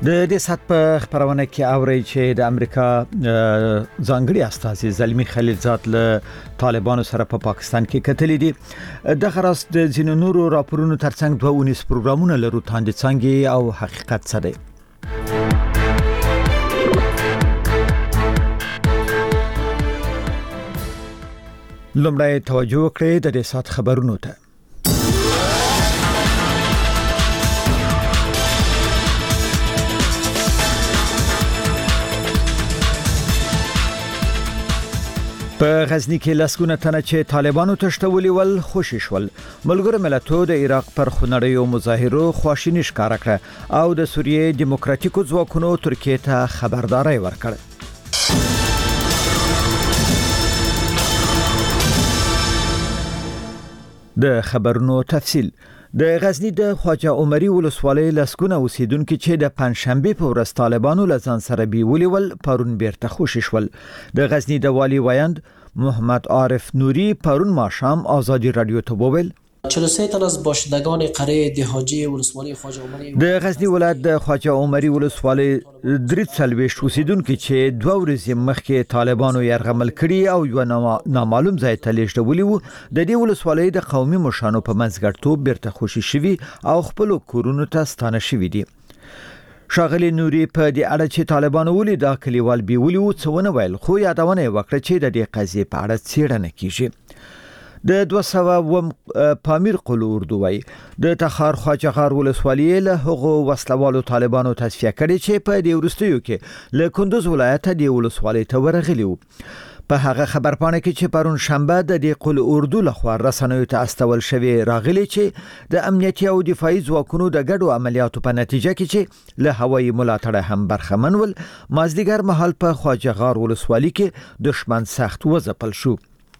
د دې سات په خبرونه کې اوري چې د امریکا ځانګړي استازي زلمی خلیلزاد له طالبانو سره په پاکستان کې کتلې دي د خراس د ځینو نورو راپورونو ترڅنګ 2 پروګرامونه لرو تاند څنګه او حقیقت سره لومړی توجه وکړئ د دې سات خبرونو ته په غزنی کې لسګونه تنه چې طالبانو تشتولي ول خوشی شول ملګرو ملتونو د عراق پر خونړیو مظاهرو خواشینی ښکارا کړ او د سوریې دیموکراتیکو ځواکونو ترکیه ته خبرداري ورکړه د خبرونو تفصیل د غزنی د خواجه عمری ولسوالۍ لسګونه اوسیدونکو چې د پنځشنبه په ورځ طالبانو لزان سره بیولي ول پرون بیرته خوشی شول د غزنی د والی ویاند محمد عارف نوری پرون ماښام آزادی رادیو ته وویل 43 تن از باشندگان قریه دهاجی ولسوالی خواجه عمری د غزنی ولایت د خواجه عمری ولسوالۍ درې څلويشت اوسیدونکو چې 2 ورځې مخکې طالبانو يرغمل کړي او یو نامعلوم ځای ته لیږدولي وو د دې ولسوالۍ د قومي مشانو په منځګړتوب بیرته خوشی شوي او خپل کورونو ته ستانه شوي دي شاغلی نوري په دې اړه چې طالبانو ولې دا کلیوال بیولي وو څونه ویل خو یادونه وکړه چې د دې قضیې په اړه څېړنه کیږي د 200 پامیر قلو اردو وای د تخار خواجهغار ولسوالۍ له هغو وسلوالو طالبانو تصفیه کړي چې په دې ورستیو کې له کندوز ولایت د ولسوالۍ ته ورغلیو په هغه خبرپاڼه کې چې پرون شنبه د قلو اردو لخوا رسنیو ته استول شوی راغلی چې د امنیتي او دفاعي ځواکونو د ګډو عملیاتو په نتیجه کې چې له هوایي ملاتړ هم برخمن ول مازدیګر مهال په خواجهغار ولسوالۍ کې دشمن سخت وځپل شو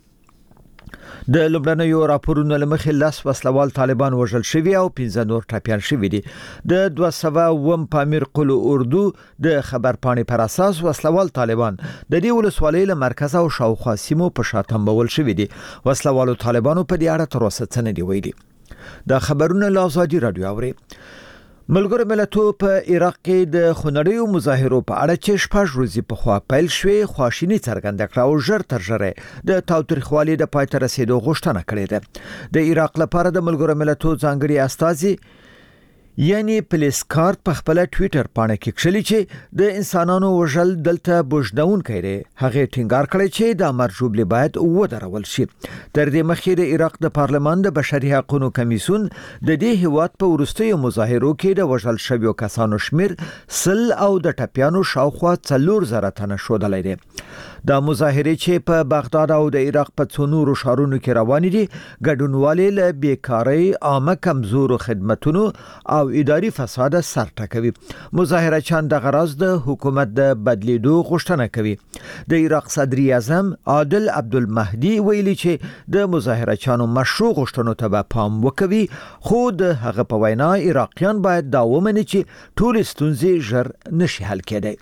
د لبنانیو راپورونو لمخې لاس وسلوال طالبان وژل شوی او 15 نور ټاپیان شوی دي د 200 پامیر قلو اردو د خبرپاڼې پر اساس وسلوال طالبان د دې ولسوالۍ له مرکز او شاوخوا سیمو په شاتم بول شوی دي وسلوالو طالبانو په دې اړه تر اوسه څه نه دی ویلي دا خبرونه له آزادی رادیو اوري ملګرو ملتونو په عراق کې د خونړیو مظاهرو په اړه چې شپږ ورځې په خوا پیل شوې خواشینی څرګنده کړه او ژر تر ژره د تاوتریخوالي د پای ته رسیدو غوښتنه کړې ده د عراق لپاره د ملګرو ملتونو ځانګړي استازي یعنی پلیسکارت په خپل ټوئیټر باندې کې کښلي چې د انسانانو وژل دلته بوجدون کوي هغه ټینګار کړی چې د مرجوب باید ودرول شي تر دې مخکې د عراق د پارلمان د بشري حقوقو کمیسیون د دې هیواد په ورستیو مظاهرو کې د وژل شویو کسانو شمیر سل او د ټپیانو شاوخوا 4000 تنه شودلې دي د مظاهرې چې په بغداد او د عراق په څونورو شهرونو کې روان دي ګډونوالي له بیکاری عامه کمزورو خدماتونو او اداري فساد سر ټکوي مظاهره چاند د غرض د حکومت د بدلیدو غوښتنه کوي د عراق صدر اعظم عادل عبدالمهدي ویلي چې د مظاهره چانو مشروع غوښتنو ته پام وکوي خو د هغه په وینا عراقیان باید دا ومني چې ټول ستونزې ژر نشي حل کېدای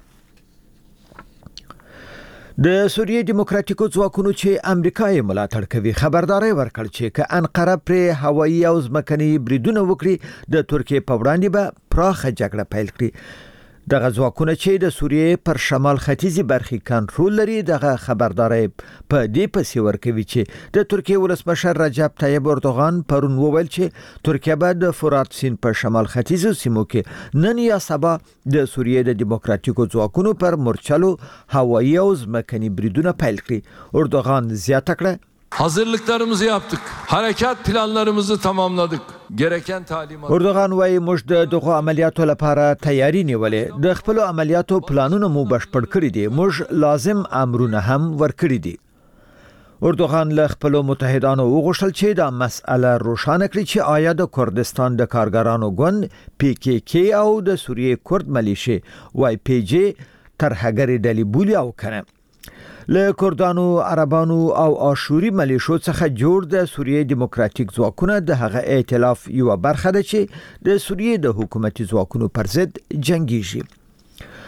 د سوریې دیموکراتیکو ځواکونو چې امریکا یې ملاتړ کوي خبرداري ورکړ چې ک انقره پر هوایي او ځمکني بریدونه وکړي د ترکیه په وړاندې به پراخه جګړه پیل کړي دغه ځواکونه چې د سوریې پر شمال ختیځي برخې کنټرول لري دغه خبرداري په دې پسې ورکوي چې د ترکیه ولسمشر رجب طیب اردوغان پرون وویل چې ترکیه به د فرات سیند په شمال ختیځو سیمو کې نن یا سبا د سوریې د دیموکراتیکو ځواکونو پر مورچلو هوایي او ځمکني بریدونه پیل کړي اردوغان زیاته کړه Hazırlıklarımızı yaptık. Harekat planlarımızı tamamladık. Gereken talimat. اردوغان وايي موږ دغه عملیاتو لپاره تیاری نیولې د خپل عملیاتو پلانونه مو بشپړ کړی دي موږ لازم امرونه هم ورکړي دي اردوغان له خپل متحدانو وغوښتل چې دا مسأله روښانه کړي چې آیا د کردستان د کارګرانو ګوند PKK او د سوریې کورد ملیشي YPG ترهګری ډلې بولي او کنه له کردانو عربانو او آشوري ملیشو څخه جوړ د سوریې دیموکراتیک ځواکونه د هغه ائتلاف یو برخه ده چې د سوریې د حکومتي ځواکونو پر ضد جنگیږي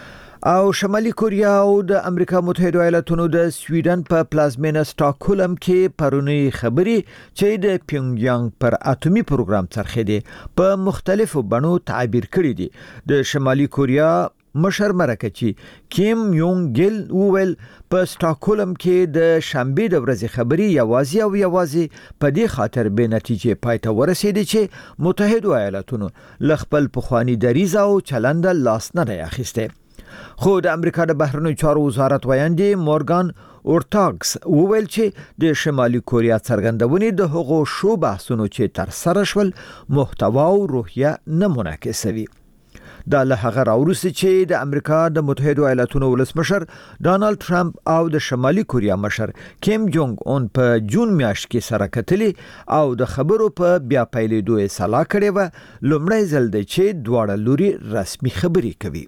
او شمالي کوریا او د امریکا متحده ایالاتونو د سویډن په پلازمینه سټاکهولم کې پرونی خبري چې د پیونګیانګ پر اټومي پروګرام څرخېدي په مختلفو بڼو تعبیر کړی دي. د شمالي کوریا مشر مرکچی کیم یونګ ګیل وویل په سټاکهولم کې د شنبه د ورځې خبري یوازې په دې خاطر به نتیجه پایته ورسېدي چې متحده ایالاتونو لخپل پخوانی دریزه او چلند لاس نه اخیسته. خو د امریکا د بهرنیو چارو وزارت ویاندې مورګان اورتاګس وویل چې د شمالي کوریا څرګندونې د هغو شو بحثونو چې تر سره شول محتوا او روحیه نه منعکسوي. دا له هغه راوروسته چې د امریکا د متحده ایالاتونو ولسمشر ډانلډ ټرمپ او د شمالي کوریا مشر کیم جونګ اون په جون میاشت کې سره کتلي او د خبرو په بیا پیلېدو یې سلا کړې و. لومړی ځل دی چې دواړه لوري رسمي خبري کوي.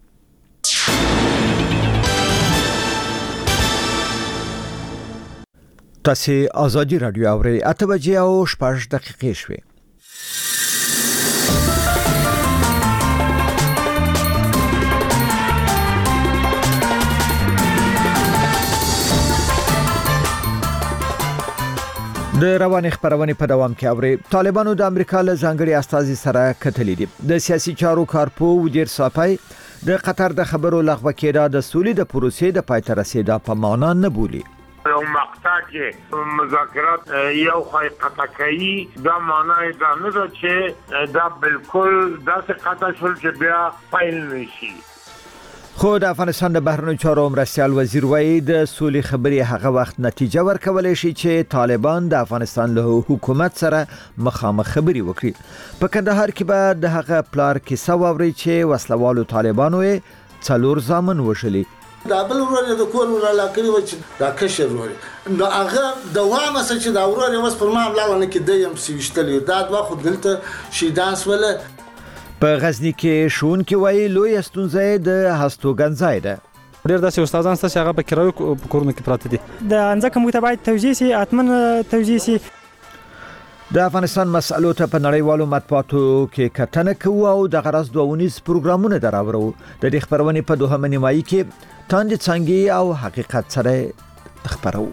تاسو آزادی رادیو اورئ 8 بجې او 6 دقیقې شوې. د رواني خبرونه په دوام کې اوري. طالبانو د امریکا له ځانګړي استازي سره کتلې دي. د سیاسي چارو کارپو ودیر صافای د قطر د خبرو لغوه کېدا د سولې د پروسې د پای ته رسیدا په معنا نه بولي. یو مقطع کې مذاکرات یو خای قطع کوي دا معنی دا نه ده چې دا بالکل داسې قطع شول چې بیا فایل نشي. خو د افغانستان د بهرنیو چارو مرستیال وزیر وایي د سولې خبرې هغه وخت نتیجه ورکولای شي چې طالبان د افغانستان له حکومت سره مخامخ خبري وکړي. په کندهار کې به د هغه پلار کیسه واوري چې وسلوالو طالبانو یې 4 زامن وشلي. دا بل ورور د کور ولا کړی و چې دا کشر ورور نو هغه دوامه چې دا ورور یې وس پر ما بلانه کې د ام سی وشتلې دا د خو دلته شیدانس ولا په غزنی کې شون کې وایي لوی استونزه د هستوګنځای ده. ډېر داسې استادان ستاسو هغه په کرایو کورونه کې پراته دي. د انځکه موږ ته باید توجیه سي اتمن توجیه سي. د افغانستان مسألو ته په نړیوالو مطبوعاتو کې کتنه کوو او د غرض دوونیز پروګرامونه دراوړو. د دې خبرونه په دوهمه نیمایي کې تاند څنګه او حقیقت سره خبرو.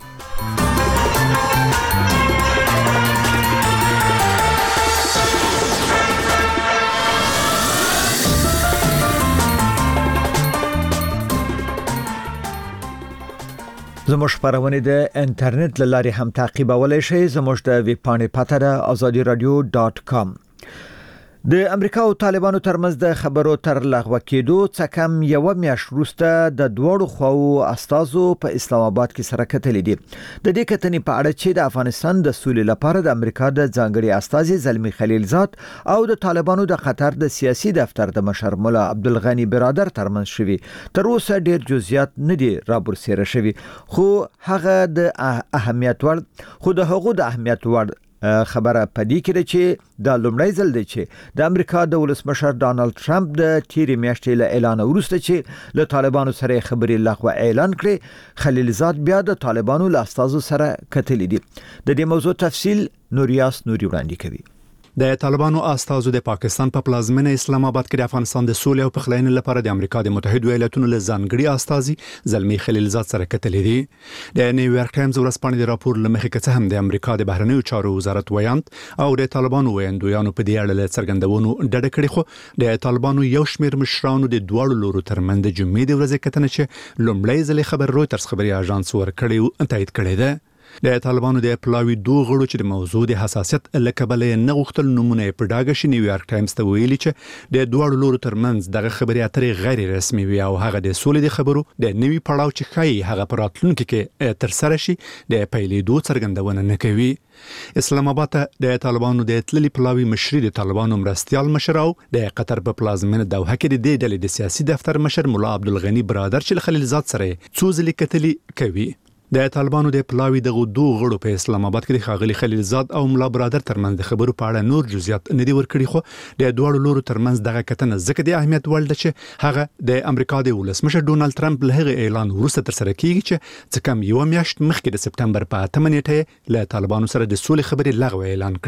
زموږ خبرونه د انټرنیټ لارې هم تعقیبولای شئ. زموږ د ویب پاڼې پته ده azadiradio.com. د امریکا او طالبانو ترمنځ د خبرو تر لغوه کېدو څخه کم یو میاشت وروسته د دوړو خواو استازو په اسلام آباد کې سره کتلې دي. د دې کتنې په اړه چې د افغانستان د سولې لپاره د امریکا د ځانګړي استازي زلمی خلیلزاد او د طالبانو د قطر د سیاسي دفتر د مشر مولا عبدالغنی برادر ترمنځ شوي تر اوسه ډېر جزئیات نه دي رابرسېره شوي. خو هغه د اهمیت وړ خبره پدې کې چې دا لومړی ځل دی چې د امریکا د ولسمشر ډانلډ ټرمپ د تیرې میاشتې له اعلان وروسته چې له طالبانو سره خبرې لغوه اعلان کړي. خلیلزاد بیا د طالبانو له استازو سره کتلې دي. د دې موضوع تفصیل نوریاس نوري وړاندې کوي. د طالبانو استازو د پاکستان په پلازمینه اسلام آباد کې د افغانستان د سولې او پخلاینې لپاره د امریکا د متحده ایالاتونو له ځانګړي استازي زلمی خلیلزاد سره کتلې دي. د نیویارک ټایمز ورځپاڼې د راپور لمخې کڅه هم د امریکا د بهرنیو چارو وزارت ویاند او د طالبانو ویاندویانو په دې اړه څرګندونو ډډه کړې. خو د طالبانو یو شمېر مشرانو د دوړو لورو ترمنځ د جمعې د ورځې کتنه چې لومړی ځل خبر رويټرز خبري اژانس ورکړی تایید کړی ده. د طالبانو د پلاوی دوه غړو چې د موضوع د حساسیت لکبلې نه غوښتل نمونه په ډاګه شي نیویارک ټایمز ته ویلي چې د دوه لورو ترمنځ دغه خبري اترې غیر رسمي وي او هغه د سولې د خبرو د نوي پړاو چې خای هغه پراتلونکو کې تر سره شي د پیلېدو څرګندونه نه کوي. اسلام آباد د طالبانو د تللي پلاوی مشري د طالبانو مرستيال مشر او د قطر په پلازمینه دوحه کې د ډلې د سیاسي دفتر مشر مولا عبدالغنی برادر چې خلیلزاد سره څو ځلې کتلي کوي. د طالبانو د پلاوی دغه دوه غړو په اسلام آباد کې د خاغلی خلیلزاد او مولا برادر ترمنځ د خبرو په اړه نور جزئیات نه دی ورکړي. خو د دوه لورو ترمنځ دغه کتنه ځکه د اهمیت وړ ده چې هغه د امریکا د ولسمشر ډونالد ټرمپ له هغه اعلان وروسته تر سره کیږي چې څه کم یو میاشت مخکې د سپټمبر په 8 نیټه له طالبانو سره د سولې خبرې لغوه اعلان کړې.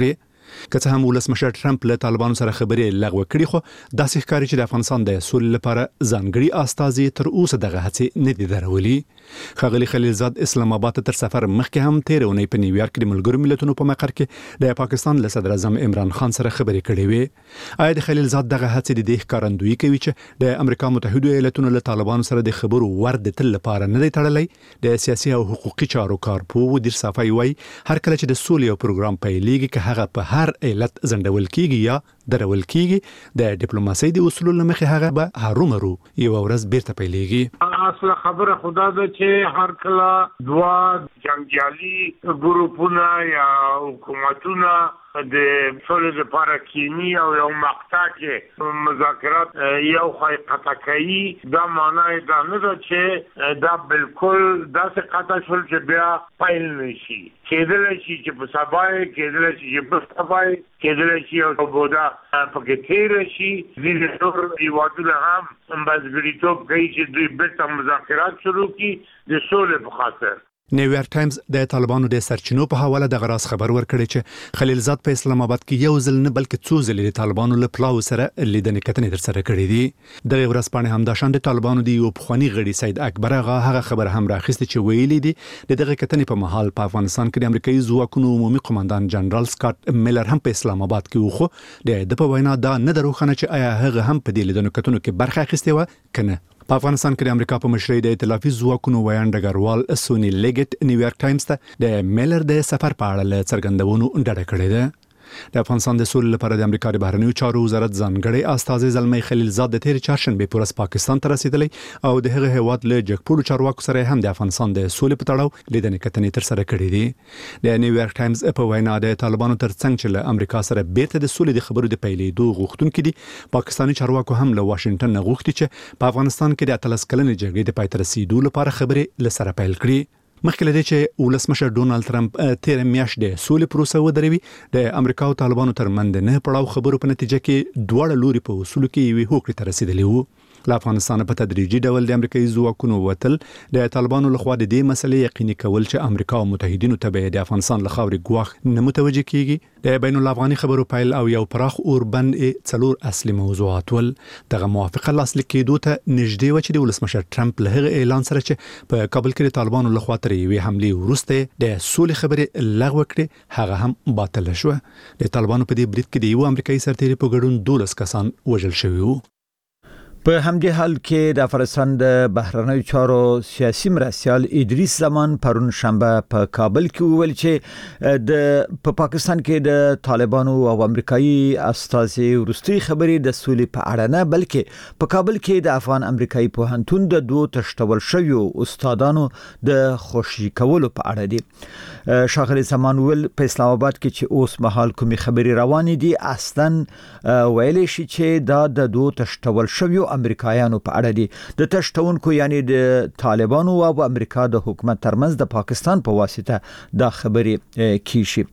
که څه هم ولسمشر ټرمپ له طالبانو سره خبرې لغوه کړې خو داسې ښکاري چې د افغانستان د سولې لپاره ځانګړي استازي تر اوسه دغه هڅې نه دي درولي. ښاغلي خلیلزاد اسلام آباد تر سفر مخکې هم تیر اونۍ په نیویارک کې د ملګرو ملتونو په مقر کې د پاکستان له صدر اعظم عمران خان سره خبرې کړې وې. آیا د خلیلزاد دغه هڅې د دې ښکارندویي کوي چې د امریکا متحده ایالاتونو له طالبانو سره د خبرو ور د تل لپاره نه دی تړلی؟ د سیاسي او حقوقي چارو کارپوه ودیر صافی وایي هر کله چې د سولې یو پروګرام پیلېږي که هغه په هر علت ځنډول کیږي یا درول کیږي د ډیپلوماسۍ د اصولو له مخې هغه به هرومرو یو ورځ بیرته پیلېږي. اصل خبره خدا ده چې هر کله دوا جنګیالي ګروپونه یا حکومتونه د سولې لپاره کینی او یو مقطع کې مذاکرات یو خای قطع کوي دا معنی دا نه ده چې دا بالکل داسې قطع شول چې بیا پیل نشي. کېدل شي چې په سبای کېدل شي چې په سبای کېدل شي او بودا پکې تیر شي. دې ټول یوادونه هم بازګریتوب کوي چې دوی بیرته مذاکرات شروع کړي د سولې په خاطر. نیویارک ټایمز د طالبانو د سرچینو په حواله د غراس خبر ورکړی چې خلیلزاد په اسلام آباد کې یو ځل نه بلکې څو ځلې د طالبانو له پلاو سره لیدنې کتنې ترسره کړې دي. دغه ورځپاڼې همداشان د طالبانو د یو پخواني غړي سید اکبر اغا هغه خبر هم راخیسته چې ویلي دي د دغه کتنې په مهال په افغانستان کې د امریکایي ځواکونو عمومي قومندان جنرال سکاټ میلر هم په اسلام آباد کې و خو د په وینا دا نه دروخنه چې آیا هغه هم په دې لیدنو کتنو کې برخه اخیستې و کنه. په افغانستان کې د امریکا په مشرۍ د ائتلافي ځواکونو ویان ډګروال سونی لیګټ نیویارک ټایمز ته د میلر د سفر په اړه څرګندونو ډډه کړې ده. د افغانستان د سولې لپاره د امریکا د بهرنیو چارو وزارت ځانګړی استازی زلمی خلیلزاد د تیر چهارشنبه په ورځ پاکستان ته رسیدلی او د هغه هیواد له جګپوړو چارواکو سره هم د افغانستان د سولې په تړاو لیدنې کتنې ترسره کړې دي. د نیویارک ټایمز په وینا د طالبانو ترڅنګ چې له امریکا سره بیرته د سولې د خبرو د پیلېدو غوښتونکي دي پاکستاني چارواکو هم له واشنگټن نه غوښتي چې په افغانستان کې د 13 کلنې جګړې د پای ته رسیدو لپاره خبرې له سره پیل کړي. مخکې لدې چې ولسمشر ډونالد ټرمپ تیر میاشت د سولې پروسه ودروي د امریکا او طالبانو ترمنځ نه پړاو خبرو په نتیجه کې دواړه لوري په اصولو کې یوې هوکړې ته رسیدلي وو. له افغانستان په تدریجي ډول د امریکایي ځواکونو وتل د طالبانو لخوا د دې مسلې یقیني کول چې امریکا او متحدینو ته د افغانستان له خاورې ګواښ نه متوجه کیږي. د بین الافغاني خبرو پیل او یو پراخ اوربند څلور اصلي موضوعات ول دغه موافقه لاسلیک کېدو ته نږدې و چې د ولسمشر ټرمپ له هغه اعلان سره چې په کابل کې د طالبانو لخوا تر یوې حملې وروسته د سولې خبرې لغوه کړې هغه هم باطل شو. د طالبانو په دې برید کې د یو امریکایي سرتیري په ګډون 12 کسان وژل شوي وو. په همدې حال کې د افغانستان د بهرنیو چارو سیاسي مرستیال ادریس زمان پرون شنبه په کابل کې وویل چې په پاکستان کې د طالبانو او امریکایي استازي وروستي خبرې د سولې په اړه نه بلکې په کابل کې د افغان امریکایي پوهنتون د دوه تشتول شویو استادانو د خوشي کولو په اړه دي. شاغلي زمان ویل په اسلام آباد کې چې اوس مهال کومي خبرې روانې دي اصلا ویلې شي چې دا د دوه تشتول شویو امریکایانو په اړه دي. د تشتونکو یعنی د طالبانو او امریکا د حکومت ترمنځ د پاکستان په واسطه دا خبرې کیشي.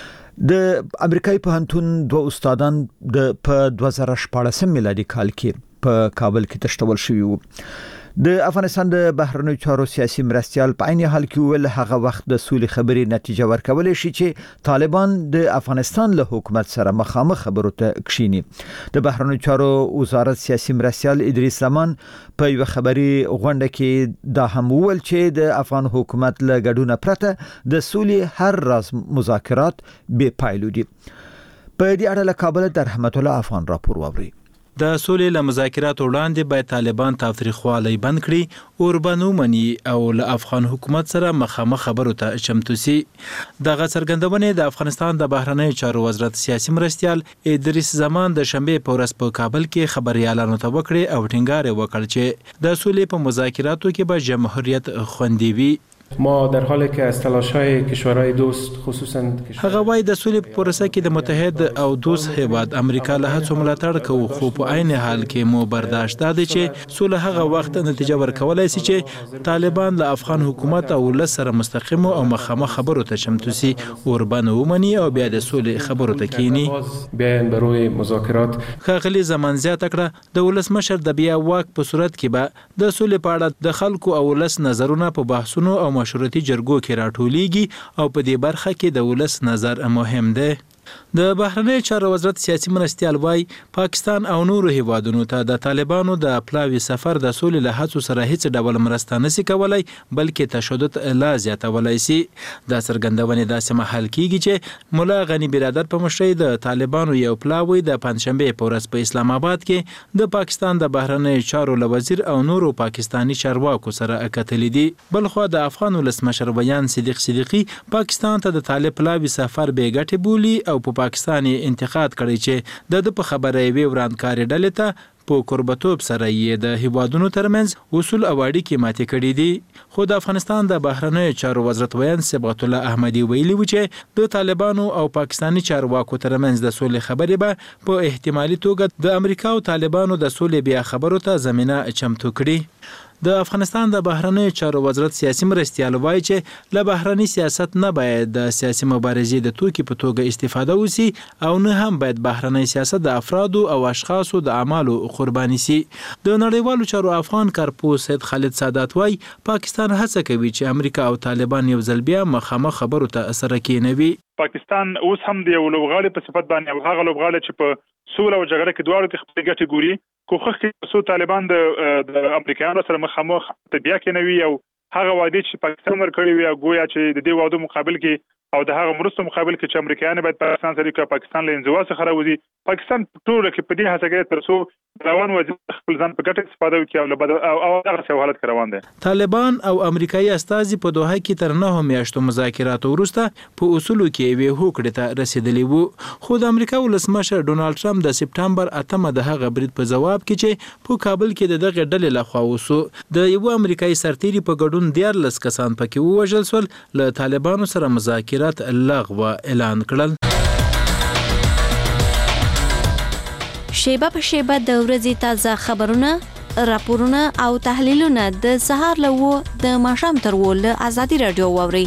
د امریکایي پوهنتون دوه استادان په 2014 میلادي کال کې په کابل کې تشتول شوي وو. د افغانستان د بهرنیو چارو سیاسي مرستیال په عین حال کې ویل هغه وخت د سولې خبرې نتیجه ورکول شي چې طالبان د افغانستان له حکومت سره مخامخ خبرو ته کښینی. د بهرنیو چارو وزارت سیاسي مرستیال ادریس زمان په یو خبري غونډه کې دا هم ویل چې د افغان حکومت له ګډون پرته د سولې هر راز مذاکرات بې پایلو دي. په دې اړه له کابل د رحمت الله افغان راپور واوري. د سولې له مذاکرات وړاندې باید طالبان تاوتریخوالی بند کړي، اوربانو مني او له افغان حکومت سره مخامخ خبرو ته چمتو سي. دغه څرګندونې د افغانستان د بهرنیو چارو وزارت سیاسي مرستیال ادریس زمان د شنبه په ورځ په کابل کې خبريالانو ته وکړي او ټینګار وکړ چې د سولې په مذاکراتو کې به جمهوریت خوندي وي. ما در حالی که از تلاش‌های کشورهای دوست خصوصا هغه وای د سولې په پروسه کې د متحد او دوست هیواد امریکا له هڅو ملاتړ کوو، خو په عین حال کې مو برداشت ده چې سوله هغه وخت نتیجه ورکولای شي چې طالبان له افغان حکومت او ول سره مستقیم او مخامخ خبرو ته چمتو سي، اوربان ومني او بیا د سولې خبرو ته کینی. بیان بروي مذاکرات خاغلی زمان زیات کړه د ولسمشر د بیا واک په صورت کې به د سولې په اړه د خلکو او ولس نظرونه په بحثونو او مشورتي جرګو کې راټولېږي او په دې برخه کې د ولس نظر مهم دی. د بهرنی چارو وزارت سیاسي مرستیال وایي پاکستان او نورو هیوادونو ته د طالبانو د پلاوي سفر د سولې له هڅو سره هیڅ ډول مرسته نشي کولای بلکې تشدد لا زیاتولای شي. دا څرګندونې داسې مهال کیږي چې مولا غنی برادر په مشرۍ د طالبانو یو پلاوی د پنځشنبه په ورځ په اسلام آباد کې د پاکستان د بهرنی چارو وزیر او نورو پاکستانی چارواکو سره اکتلې دي. بلخو د افغان ولسمشر بیان صدیقی پاکستان ته د طالب پلاوي سفر بې ګټې بولي او په پاکستان انتقاد کړی چې د په خبره وی ورانکاري ډلې ته په قربتوب سره یې د هیوادونو ترمنځ اصول او اړیکې ماتې کړې دي. خو د افغانستان د بهرنیو چارو وزارت ویان صبغت الله احمدي ویلي و چې د طالبانو او پاکستانی چارواکو ترمنځ د سولې خبرې به په احتمالي توګه د امریکا او طالبانو د سولې بیا خبرو ته زمينه چمتو کړي. د افغانستان د بهرنیو چارو وزارت سیاسي مرستیال وایي چې له بهرني سیاست نه باید د سیاسي مبارزې د توکي په توګه استفاده وسی او نه هم باید بهرنی سیاست د افرادو او اشخاصو د اعمالو قرباني سي. د نړیوالو چارو افغان کارپوس سید خالد سادات وایي پاکستان هڅه کوي چې امریکا او طالبان یو ځل بیا مخامخ خبرو ته سره کېنوي. پاکستان اوس هم د یو لوبغاړي په صفت باندې او هغه لوبغاړي چې په سوله او جګړه کې دواړو کې خپل ګټې ګوري کوخه کې څو طالبان د امریکایانو سره مخامخ بیا کېنوي او هغه وعده چې پاکستان ورکړي وي گویا چې د دې وعده مقابل کې او د هغه مرستو مقابل کې چې امریکایان باید پاکستان سره کې پاکستان له انزوا څخه راوځي. پاکستان ټول کې په دې هڅه کوي تر څو روان وضعیت خپل ځان په ګټه استفاده وکړي او دغه څه حالت روان دي. طالبان او امریکایي استازي په دوحه کې تر 9 میاشتو مذاکراتو وروسته په اصولو کې وی هوکړه ته رسیدلی وو. خو د امریکا ولسمشر ډونالد ټرمپ د سپټمبر 8 د هغه برید په جواب کې چې په کابل کې دغه ډلې لخوا وسو د یو امریکایي سرتیري په ګډون 14 کسان پکې ووژل شول له طالبانو سره مذاکرات لغو اعلان کړل. شیبه په شیبه د ورځې تازه خبرونه، راپورونه او تحلیلونه د سهار له د ماښام تر له ازادي رادیو واوري.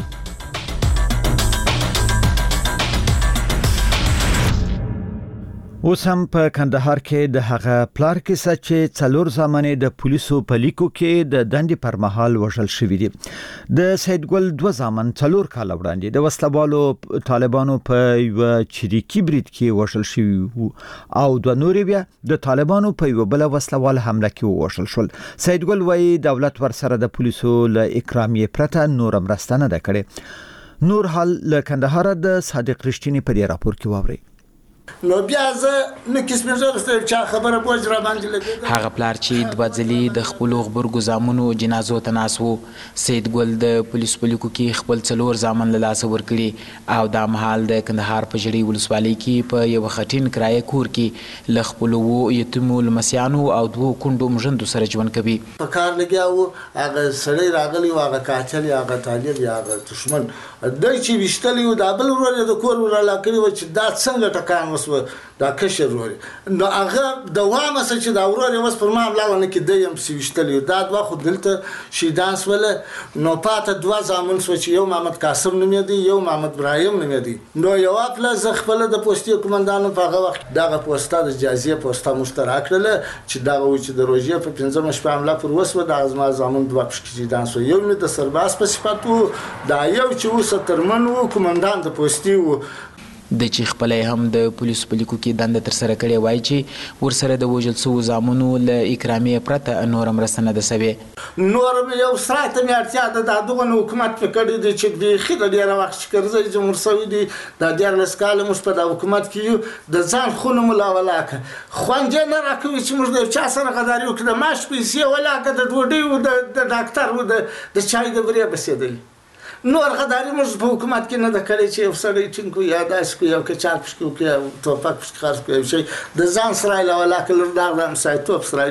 اوس هم په کندهار کې د هغه پلار کیسه چې څلور زمانه د پولیسو په لیکو کې د دندې پر مهال وژل شوی دی. د سید ګل 2 زامن څلور کال وړاندې د وسلوالو طالبانو په یو چریکي برید کې وژل شوی او د نورې بیا د طالبانو په یو بل وسلوال حمله کې وژل شول. سید ګل وايي دولت ورسره د پولیسو له اکرامیه پرته نور مرسته نه کړي. نور حال له کندهار د صادق رښتینی په دې راپور کې واوري. نو بیا زه نه کیسه چا خبره بوج را باندې لګیږي. هغه پلار چې د وځلي د خپل غبرګو زامنو جنازو ته ناسو سید ګل د پولیس پلیکو کې خپل څلور زامن له لاس ورکړي او د مهال د کندهار په جړی ولسوالۍ کې په یو خټین کرایه کور کې ل خپل وو یتیمو لمسیانو او دوه کندو مژندو سره ژوند کوي. په کار لګیاو هغه سړی راغلی او هغه قاتل هغه طالب هغه دشمن د چې وشتلی او د بل ورور د کور ولا کړی و چې دا څنګه ټکان وسو دا کشر ورور نو هغه دوامه چې دا ورور یې وس پر ما بلاونه کې د یم سويشتلی دا دوا خو دلته شیدان سول نو پاته دوا زامن سو چې یو محمد قاسم نوم دی یو محمد ابراهيم نوم دی نو یو خپل ز خپل د پوسټي کمانډانو په هغه وخت دغه پوسټه د جازیه پوسټه مشترک کړل چې دا و چې د روزي په 15 شپه حمله پر وسو د ازما زامن دوا شیدان سو یو د سرباز په صفاتو دا یو چې وسه ترمنو کمانډان د پوسټي و د چې خپل هم د پولیس پلیکو کې دند تر سره کړي وای چې ورسره د وجل سو زامنو ل اکرامیه پرته نور مرستنه د سوي نور یو سراته میارتیا د دغه حکومت په کړي د چې د خیره ډیره وخت کړځي جمهور سوي دي د ډیر لسکاله مش په د حکومت کې د ځان خونه ملاولاک خوانجه نه راکوي چې موږ د چا سره غداري وکړه ماش پیسې ولاکه د ډوډۍ او د ډاکټر او د چای د بری بسیدل نور غداري موږ په حکومت کې نه د کړی چې افسرې ټینګو یاداش کو یو کې چار پښکو کې توپک پښ خرڅ کوي چې د ځان سره لا ولا کلر دا د مسایتوب سره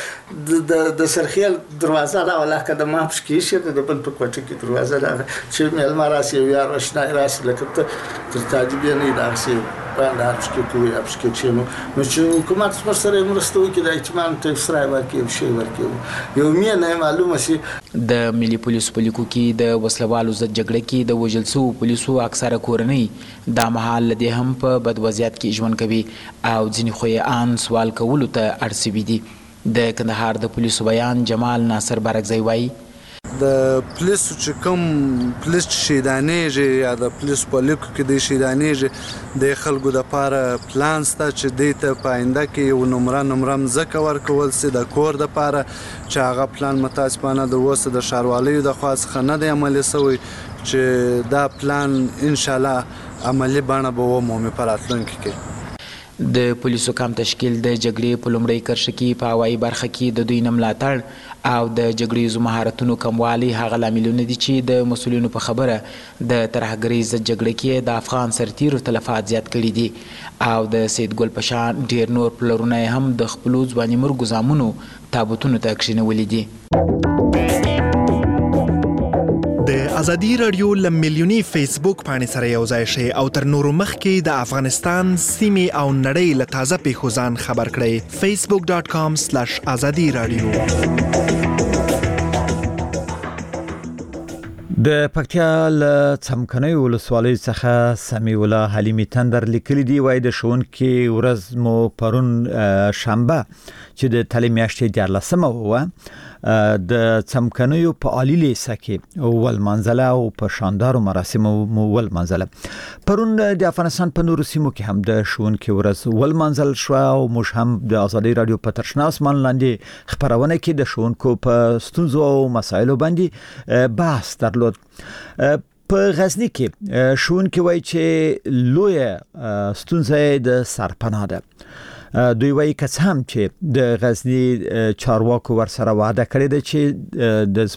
دا د سرخیل دروازه دا ولا کده ما پښ کې شه د بل په کوټه کې دروازه دا چې مل مراسي یا راشنا راسي لکه تر تعجب نه دا سي باندې پښ کوي پښ کې چې نو چې حکومت سره مرسته وکړي د احتمال ته سره ورکړي شي ورکړي یو مې نه معلومه شي د ملي پولیس پلیکو کې د وسلوالو د جګړه کې د وژل شو پولیسو اکثره کورنۍ د محل د هم په بد وضعیت کې ژوند کوي او ځینې خو یې ان سوال کولو ته اړ شوي دي. د کندهار د پولیسو بیان جمال ناصر بارکزی وایي د پولیسو چې کوم پولیس شیدانېږي یا د پولیس په لیکو کې د شیدانېږي د خلکو د پاره پلان سته چې دوی ته په آینده کې یو نمره مځکه ورکول سي د کور د پاره چې هغه پلان متاسفانه د اوسه د ښاروالیو د خوا څخه نه دی عملي شوی چې دا پلان انشاءالله عملي بڼه به ومومي په راتلونکي کې. د پولیسو کم تشکیل د جګړې په لومړۍ کرښه کې په هوایي برخه کې د دوی نه ملاتړ او د جګړیزو مهارتونو کموالی هغه لاملونه دي چې د مسؤلینو په خبره د ترهګرۍ ضد جګړه کې د افغان سرتیرو تلفات زیات کړي دي او د سید ګل په شان ډیر نور پلرونه هم د خپلو ځواني مرګو زامنو تابوتونو ته کښېنولي دي. د ازادي رادیو له میلیوني فیسبوک پاڼې سره یو ځای شئ او تر نورو مخکې د افغانستان سیمې او نړۍ له تازه پیښو ځان خبر کړئ. facebook.com/azadi radio. د پکتیا له څمکنۍ ولسوالۍ څخه سمیع الله حلیمي تندر لیکلي دی وای د ښوونکي ورځ مو پرون شنبه چې د تلې میاشتې 14مه وه د څمکنیو په عالی لیسه کې ول منزله او په شاندارو مراسمو ول منزله پرون د افغانستان په نورو سیمو کې هم د ښوونکي ورځ ول منزل شو او موږ هم د ازادي رادیو په ترشنا اسمان لاندې خبرونه کې د ښوونکو په ستونزو او مسایلو باندې بحث درلود. په غزنی کې ښوونکي وایي چې لوی ستونزه د سرپناه ده. دوی وایي که څه هم چې د غزنی چارواکو ورسره وعده کړې ده چې د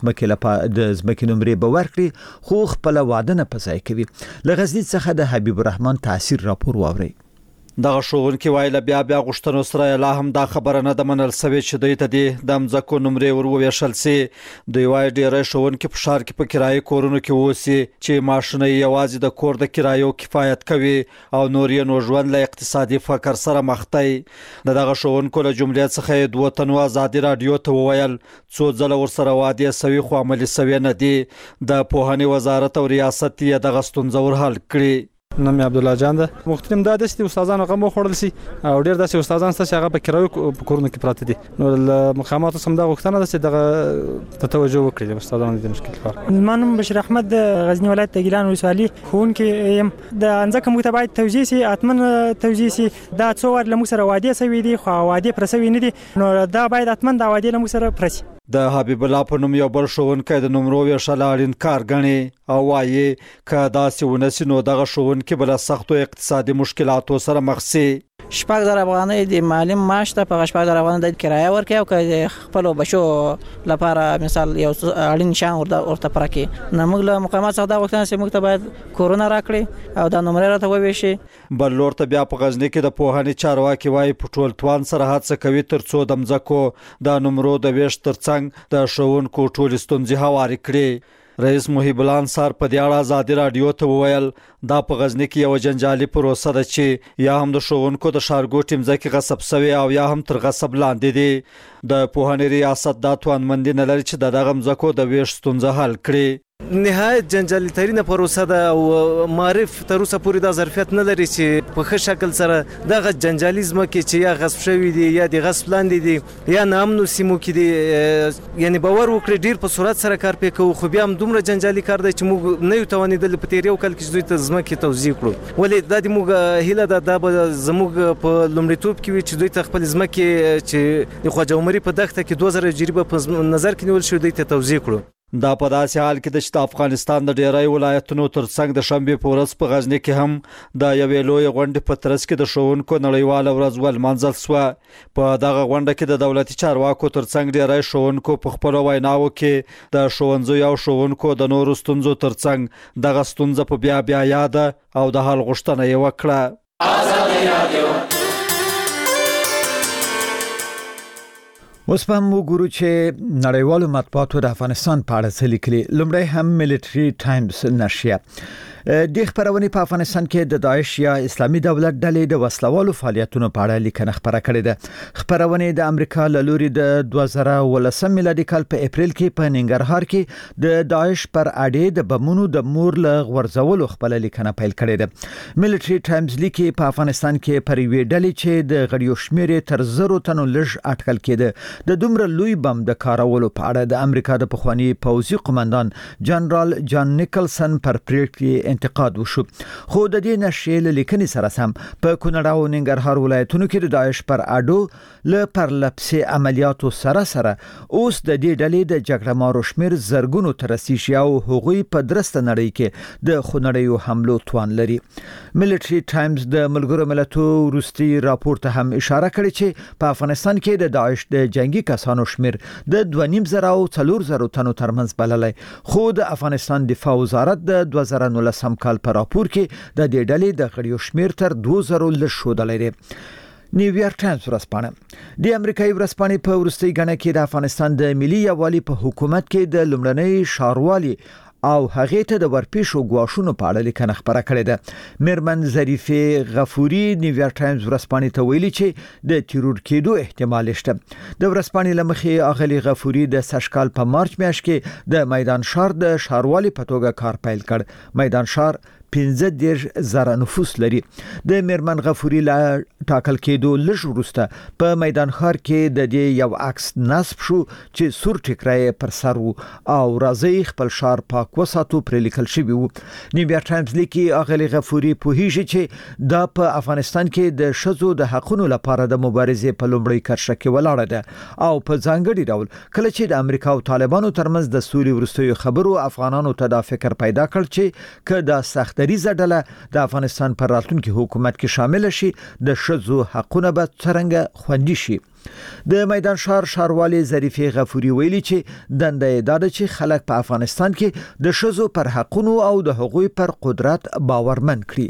ځمکې نمرې به ورکړي خو خپل وعده نه په ځای کوي. له غزنی څخه د حبیب الرحمن تاثیر راپور واورئ. دغه ښوونکي وایي له بیا غوښتنو سره لا هم دا خبره نه ده منل سوې چې دوی ته د مځکو نمرې ور وویشل سي. دوی وایي ډېری ښوونکي په ښار کې په کرایي کورونو کې اوسي چې معاشونه یوازې د کور د کرایو کفایت کوي او نور یې نو ژوند له اقتصادي فقر سره مخ دی. دغه ښوونکو له جملې څخه دوه تنو ازادي رادیو ته وویل څو ځله ورسره وعدې سوي خو عملي سوي نه دي. د پوهنې وزارت او ریاست یې دغه ستونزه ور حل کړي. نام عبد الله جان ده. مختلف دا د استادانو غو خوړل سي او ډیر داسې استادان ست چې هغه په کرایو په کورونو کې پراته دي. نو مخامات سم دا غوښتنه ده چې دغه توجه وکړي د استادانو د مشکل لپاره. منم بشیر احمد د غزنی ولایت د ګیلان ولسوالۍ ښوونکی یم. د انځکه موږ ته باید توجیه سي اتمن توجیه سي دا څو ور لمو سره وعده سوي دي خو وعده پر سوي نه دي نو دا باید اتمن دا وعده لمو سره پرسي. د حبیب الله په نوم یو بل ښوونکی د نمرو ویشل اړین کار ګڼي او وایي که داسې ونسي نو دغه ښوونکي به له سختو اقتصادي مشکلاتو سره مخ سي. 6,000 افغانۍ د معلم معاش ته په 6,000 افغانۍ د کرایه ورکړي او که خپل بچو لپاره مثال یو اړین شان ورته پرکې نو موږ له مقامات څخه دا وختونه چې موږ ته باید کورونه راکړي او د نمرې راته وویشي. بل لور ته بیا په غزنی کې د پوهنې چارواکي وایي په ټول توان سره هڅه کوي ترڅو د مځکو د نمرو د ویش ترڅنګ د ښوونکو ټول ستونزې هوارې کړي. رئیس محب الله انصار په دې اړه ازادي رادیو ته وویل دا په غزنی کې یو جنجالي پروسه ده چې یا هم د ښوونکو د ښارګوټي مځکې غصب شوی او یا هم تر غصب لاندې دي. د پوهنې ریاست دا توانمندي نه لري چې دغه مځکو د ویش ستونزه حل کړي. نهایت جنجالي ترینه پروسه ده او معرف تر اوسه پورې دا ظرفیت نه لري چې په ښه شکل سره دغه جنجالیزم کې چې یا غصب شوی دي یا د غصب لاندې دي یا نامنو سیمو کې دي یعنی باور وکړي ډیر په سرعت سره کار پې کوو خو بیا هم دومره جنجالي کار دی چې موږ نه یو توانېدل په تیر یو کال کې دوی ته ځمکې توزیع کړو. ولې دا د موږ هیله ده دا به زموږ په لومړیتوب کې وي چې دوی ته خپل ځمکې چې د خواجه عمري په دښته کې 2000 جریبه په نظر کې نیول شوی دوی ته توزیع کړو. دا په داسې حال کې د افغانستان د ډیری ولایتونو ترڅنګ د شنبې په ورځ په غزنی کې هم د یوې لوی غونډې په ترڅ کې د ښوونکو نړیواله ورځ ولمانځل شوه. په دغه غونډه کې د دولتي چارواکو ترڅنګ ډیری ښوونکو په خپلو ویناوو کې د ښوونځیو او ښوونکو د نورو ستونزو ترڅنګ دغه ستونزه په بیا یاد او د حل غوښتنه یې وکړه. ازادي رادیو اوس په موږ ګورو چې نړیوالو مطبوعاتو د افغانستان په اړه څه لیکلي. لومړی هم ملټری ټایمز نشریه د خبرونه په افغانستان کې د داعش یا اسلامي دولت ډلې د وسلوالو فعالیتونو په اړه لیکنه خبره کړې ده. خبرونه د امریکا له لوري د 2018 میلادي کال په اپریل کې په ننګرهار کې د داعش پر اډې د بمونو د مور له غورځولو خپل لیکنه پیل کړې ده. ملټری ټایمز لیکي په افغانستان کې پر وی ډلې چې د غړیو شمیر تر 0 تنو لږ اټکل کېده د دومره لوی بم د کارولو په اړه د امریکا د پخوانی پوځي قومندان جنرال جان نیکلسن پر پریکړې انتقاد وشو. خو د دې نشیل لیکنې سره سم په کونړ او ننګرهار ولایتونو کې د داعش پر اډو له پرلپسې عملیاتو سره اوس د دې ډلې د جګړه مارو شمیر زرګونو تر رسیدي او هغوی په درسته نړۍ کې د خونړیو حملو توان لري. ملټری ټایمز د ملګرو ملتونو وروستي راپور ته هم اشاره کړې چې په افغانستان کې د داعش د جنگي کسانو شمیر د 2.5 او 4 تنو ترمنځ بللی. خو د افغانستان دفاع وزارت د 2019 کال په راپور کې د دې ډلې د غړیو شمیر تر 2000 لښودلې ده. نیویارک ټایمز ورځپاڼه د امریکایي ورځپاڼې په ورستۍ غنه کې د افغانستان د ملي یوالي په حکومت کې د لومړنۍ شاروالي او هغه ته د ورپېښو غواښونو په اړه لیکنه خبره کړې ده. میرمن ظریفه غفوري نیویارک ټایمز ورځپاڼې ته ویلي چې د تیرور کېدو احتمال شته. د ورځپاڼې لمخې اغلی غفوري د سشکال په مارچ میاشت کې د میدان شهر د شاروالي په توګه کار پیل کړ. میدان شهر 15,000 نفوس لري. د میرمن غفوري لا ټاکل کېدو لږ وروسته په میدان ښار کې د دې یو عکس نصب شو چې سور ټیکرای پر سر وو او راځي خپل شهر پاک وساتو پر لیکل شوی وو. نیویارک ټایمز لیکي اغلی غفوري په هیڅ چې دا په افغانستان کې د شذو د حقونو لپاره د مبارزې په لومړی کرښه کې ولاړه ده او په ځانګړي ډول کله چې د امریکا او طالبانو ترمنځ د سولې وروستیو خبرو افغانانو ته دا فکر پیدا کړ چې کله سخت دریزه ډله د افغانستان پر راتلونکي حکومت کې شامل شي د شذو حقونه به څنګه خوندي شي. د میدان شهر شاروالي ظریفه غفوري ویلي چې دنده داده چې خلک په افغانستان کې د شذو پر حقونو او د حقوقي پر قدرت باورمن کړي.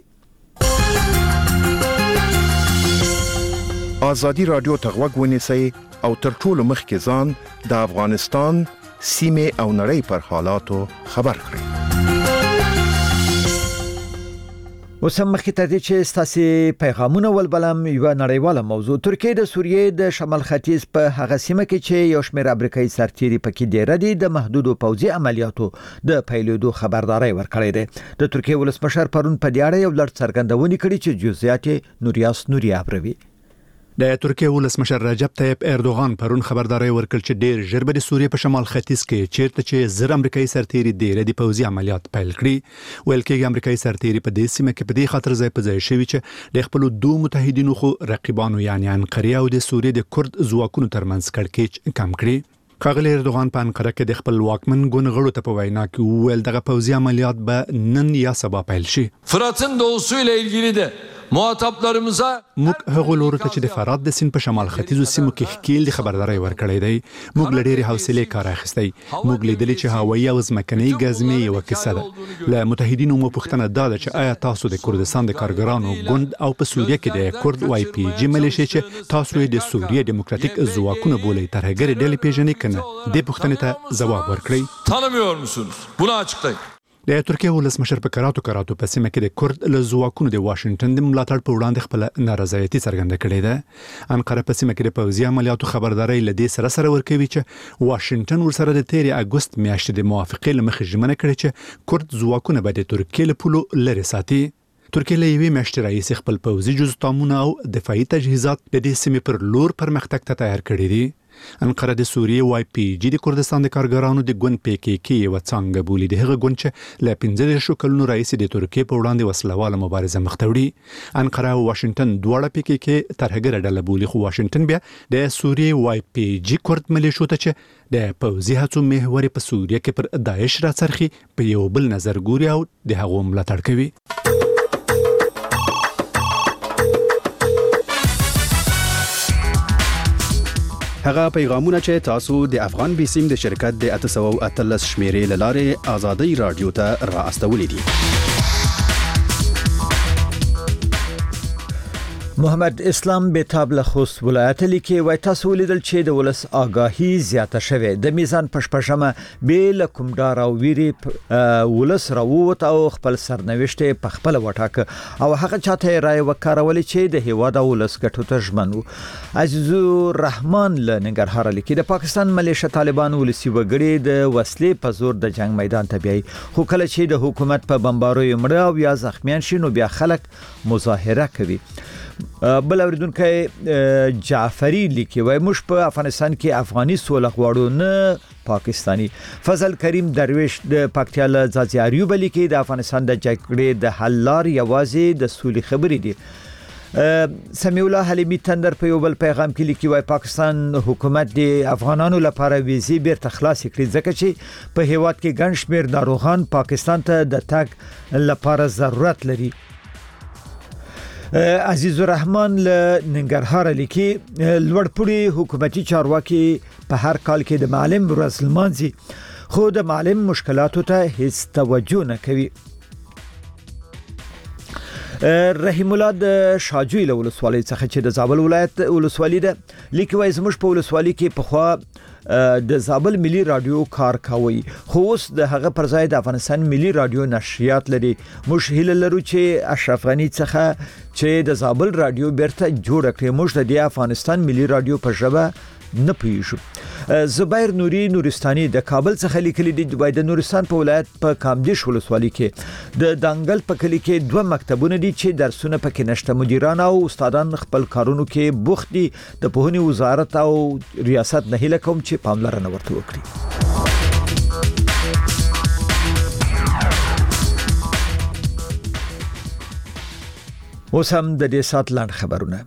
آزادی رادیو ته غوږ ونیسئ او تر ټولو مخکې ځان د افغانستان سیمه او نړۍ پر حالاتو خبر کړئ. وسم مخکې ته چې ستاسو پیغامونه ولبلم یو نړیواله موضوع ترکیه د سوریې د شمال ختیځ په هغه سیمه کې چې یو شمېر امریکایي سرتیري پکې ډیر دي د محدودو پوځي عملیاتو د پیلېدو خبرداري ورکړې ده. د ترکیه ولسمشر پرون په دې اړه یو لړ څرګندونې کړې چې جزئیات نوریاس نوري ابروي. د ترکیه ولسمشر رجب طیب اردوغان پرون خبرداري ورکړ چې ډیر ژر به د سوریې په شمال ختیځ کې چیرته چې زر امریکایي سرتیري ډیر د پوځي عملیات پیل کړي. ویل کېږي امریکایي سرتیري په دې سیمه کې په دې خاطر ځای په ځای شوي چې د خپل دوه متحدینو خو رقیبانو یعنی انقره او د سوریې د کورد ځواکونو ترمنځ کړکېچ کم کړي. ښاغلی اردوغان په انقره کې د خپل واکمن ګوند غړو ته په وینا کې وویل دغه پوځي عملیات به نن یا سبا پیل شي. Fırat'ın doğusuyla ilgili de muhataplarımıza موږ هغه لور ته چې د فرات د سیند په شمال ختیځو سیمو کې ښکیل د خبرداري ورکړې دی موږ لډېری حوصله کار اخیستی. موږ لیدلی چې هوایي او ځمکني ګزمې یو کیسه ده. له متحدینو مو پوښتنه دا ده چې آیا تاسو د کردستان د کارګرانو ګوند او په سوریه کې د کورد وای پی جی ملیشیا چې تاسو یې د سوریه دیموکراتیک ځواکونو بولي ترهګر ډلې پیژنې کنه د پوښتنې ته ځواب ورکړئ. tanımıyor musunuz? Bunu açıklayın. د ترکیه ولسمشر په کراتو په سیمه کې د کورد له ځواکونو د واشنگټن د ملاتړ په وړاندې خپل نارضایتي څرګنده کړې ده. انقره په سیمه کې د پوځي عملیاتو خبرداري لدې سره ورکوي چې واشنگټن ورسره د 13 اگست میاشتې د موافقې لمخې ژمنه کړې چې کورد ځواکونه به د ترکیه له پولو لرې ساتي. ترکیه له یوې میاشتې راهیسې خپل پوځي جزتامونه او دفاعي تجهیزات د دې سیمې پر لور پرمختګ ته تیار کړي دي. انقره د سوریې وای پی جی د کردستان د کارګرانو د ګوند پی کې کې یو څنګه بولی د هغه ګوند چې له 15 کلونو راهیسې د ترکیې په وړاندې وسلواله مبارزه مخ ته وړي. انقره او واشنگټن دواړه پی کې کې ترهګر ډله بولی خو واشنگټن بیا د سوریې وای پی جی کورد ملیشو ته چې د پوځي هڅو محور په سوریه کې پر داعش راڅرخي په یو بل نظر ګوري او د هغو ملاتړ کوي. هغه پیغامونه چې تاسو د افغان بیسیم د شرکت د 813 شمیرې لاره آزادۍ رادیو ته را استولې دي. محمد اسلام بیتاب له خوست ولایت لیکي وای تاسو ولیدل چې د ولس آگاهی زیاته شوه د میزان پشپشمه بیل کومدار او ویری ولس راووت او خپل سرنوشت په خپل وټاک او هغه چاته رائے وکړول چې د هیواد ولس ګټو ته ژمنو. عزیز الرحمن له ننګرهار لیکي د پاکستان ملیشه طالبان ولسی وګړي د وسلې په زور د جنگ میدان ته بیاي خو کله چې د حکومت په بمباروي مړه او یا زخمیان شي نو بیا خلک مظاهره کوي. بل اوریدونکو جعفری لیکي وای موږ په افغانستان کې افغاني سوله غواړو نه پاکستانی. فضل کریم درویش د پکتیا له ځاځي اریوب لیکي د افغانستان د جګړې د حل لار یوازې د سولې خبرې دي. سمیع الله حلیمی تندر په یو بل پیغام کې لیکي وای پاکستان حکومت د افغانانو لپاره ویزې بیرته خلاص کړي ځکه چې په هیواد کې ګڼ شمېر ناروغان پاکستان ته د تګ لپاره ضرورت لري. عزیز الرحمن له ننګرهار لیکي لوړپوړي حکومتي چارواکي په هر کال کې د معلم ورځ لمانځي خو د معلم مشکلاتو ته هیڅ توجه نه کوي. رحیم الله د شاجوی له ولسوالۍ څخه چې د زابل ولایت ولسوالۍ ده لیکي وای زموږ په ولسوالۍ کې په خوا د زابل ملي رادیو کار کوي خو اوس د هغه پر ځای د افغانستان ملي رادیو نشریات لري. موږ هیله لرو چې اشرف غنی څخه چې د زابل رادیو بیرته جوړ کړي موږ د افغانستان ملي رادیو په ژبه نه پیژو. زبیر نوري نورستاني د کابل څخه لیکلي دی د نورستان په ولایت په کامدیش ولسوالۍ کې د دانګل په کلی کې دوه مکتبونه دي چې درسونه پکې نشته. مدیران او استادان خپل کارونو کې بوخت دي. د پوهنې وزارت او ریاست نه هیله کوم چې پاملرنه ورته وکړي. اوس هم د دې سات لاند خبرونه.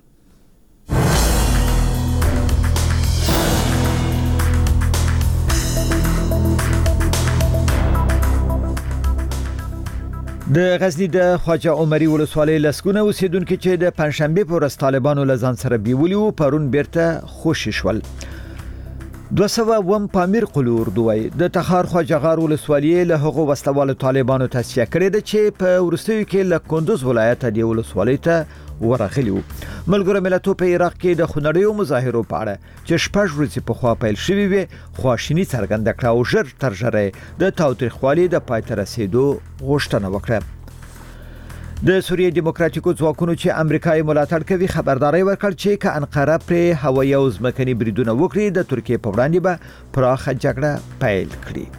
د غزنی د خواجه عمری ولسوالۍ لسګونه اوسیدونکو چې د پنځشنبه په ورځ طالبانو له ځان سره بیولي و پرون بیرته خوشی شول. 200 پامیر قلو اردوی د تخار خواجه غار ولسوالۍ له هغو وسلوالو طالبانو تصفیه کړې ده چې په ورستیو کې له کندوز ولایت د ولسوالۍ ته ورغلی و. ملګرو ملتونو په عراق کې د خونړیو مظاهرو په اړه چې شپږ ورځې په خوا پیل شوې وي خواشیني څرګنده کړه او ژر تر ژره د تاوتریخوالي د پای ته رسیدو غوښتنه وکړه. د سوریې دیموکراتیکو ځواکونو چې امریکای ملاتړ کوي خبرداري ورکړ چې که انقره پر هوایي او ځمکني بریدونه وکړي د ترکیې په وړاندې به پراخه جګړه پیل کړي.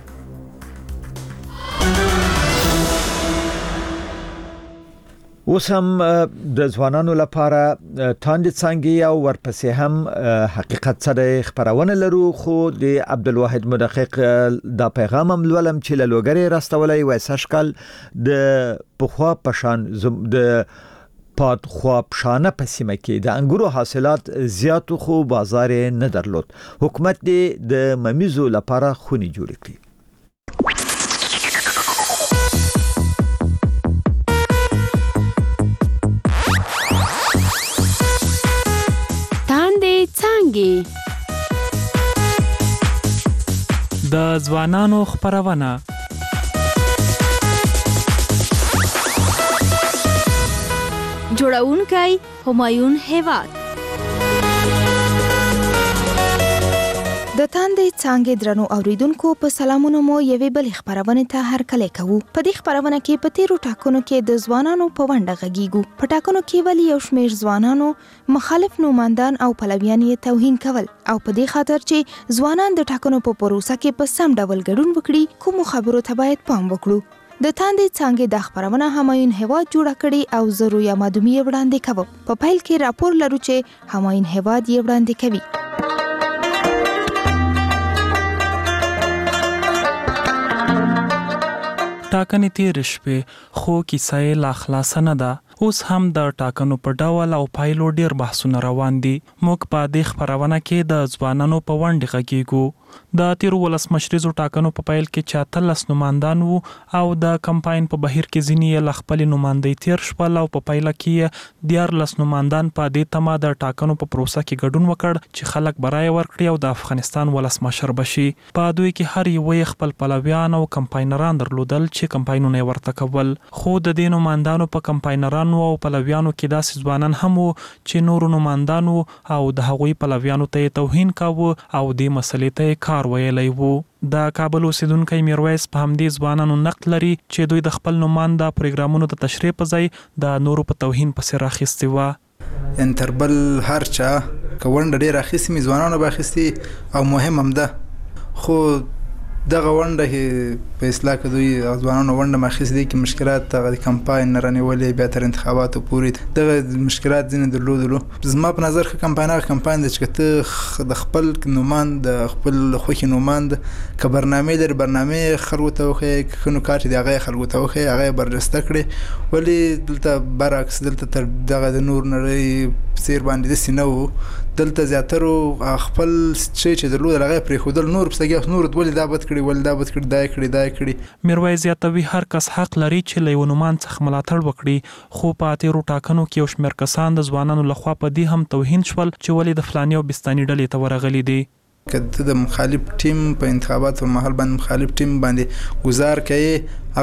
اوس هم د ځوانانو لپاره تاند څنګه او ورپسې هم حقیقت سره خبرونه لرو خو د عبدالواحد مدقق دا پیغام هم ولم چې له لوګری راستولای وای سشکل د پخوا پشان د پات خو پشانه پسیمه کې د انګورو حاصلات زیات خو بازار نه درلود. حکومت د ممیزو لپاره خونی جوړ کړی. د ځوانانو خبرونه جوړونکی همایون هیواد د تاندې څنګه درنو اوریدونکو په سلامونو مو یوې بل خبرونه ته هر کله کوو. په دې خبرونه کې په تیرو ټاکنو کې د ځوانانو په ونډه غږیږو. په ټاکنو کې ولی یو شمېر ځوانانو مخالف نوماندان او پلویان یې توهین کول او په دې خاطر چې ځوانان د ټاکنو په پروسه کې په سم ډول ګډون وکړي کوم خبرو ته باید پام وکړو. د تاندې څنګه د خبرونه همایون هیواد جوړ کړي او زرو یا مادومی وړاندې کوي. په پیل کې راپور لرو چې همایون هیواد یې وړاندې کوي. ټاکنې تیر شپې خو کیسه لا خلاص نه ده. اوس هم د ټاکنو په ډول او پایلو ډیر بحثونه روان دي. موږ په دې خبرونه کې د ځوانانو په وړاندې غږیږو د تیرو ولسمشریزو ټاکنو په پیل کې 43 نمائندان وو او د کمپاین په بهیر کې ځینې له خپل نمائندګۍ تیر شول او په پیل کې 14 نمائندان په دې تمه د ټاکنو په پروسه کې ګډون وکړ چې خلک برای ورکړي او د افغانستان ولسمشر بشي. په دوی کې هر یو خپل پلویان او کمپاینران درلودل چې کمپاینونه ورته کول، خو د دې نمائندانو په کمپاینرانو او پلویانو کې داسې ځوانان هم وو چې نورو نمائندانو او د هغوی پلویانو ته توهین کاوه او دې مسلې ته کار ویلی وو. د کابل اوسیدونکی میرویس په همدې ځوانانو نقد لري چې دوی د خپل نماینده پروګرامونو د تشریح په ځای د نورو په توهین پسې راخیستي وه. ان تر بل هر چا کونډه ډېر اخیستې مې ځوانانو به اخیستې او مهم هم ده، خو دغه ونډه په اصلاح کې دوی ځوانانو ونډه ماخیستې دي کې مشکلات دغه د کمپاین نه رانیولې بیا تر انتخاباتو پورې دغه مشکلات ځینې درلودلو. زما په نظر ښه کمپاین هغه کمپاین دی چې ته د خپل نوماند د خپل خوښې نوماند که برنامې لري برنامې خلکو ته وښیې، که ښه نکات دي هغه یې خلکو ته وښیې، هغه یې برجسته کړې. ولې دلته برعکس دلته تر دغه د نور نړۍ څیر باندې داسې نه وو، دلته زیاترو خپل شی چې درلود هغه یې پرېښودل، نور پسې لګیا نور ولې دا بد کړي ولې دا بد کړي دا یې کړي دا یې کړي. میرویس زیاتوي هر کس حق لري چې له یو نومان څخه ملاتړ وکړي، خو په تیرو ټاکنو کې یو شمېر کسان د ځوانانو لخوا په دې هم توهین شول چې ولې د فلاني او بستاني ډلې ته ورغلي دي. که ته د مخالف ټیم په انتخاباتو په مهال باندې مخالف ټیم باندې گزار کوي،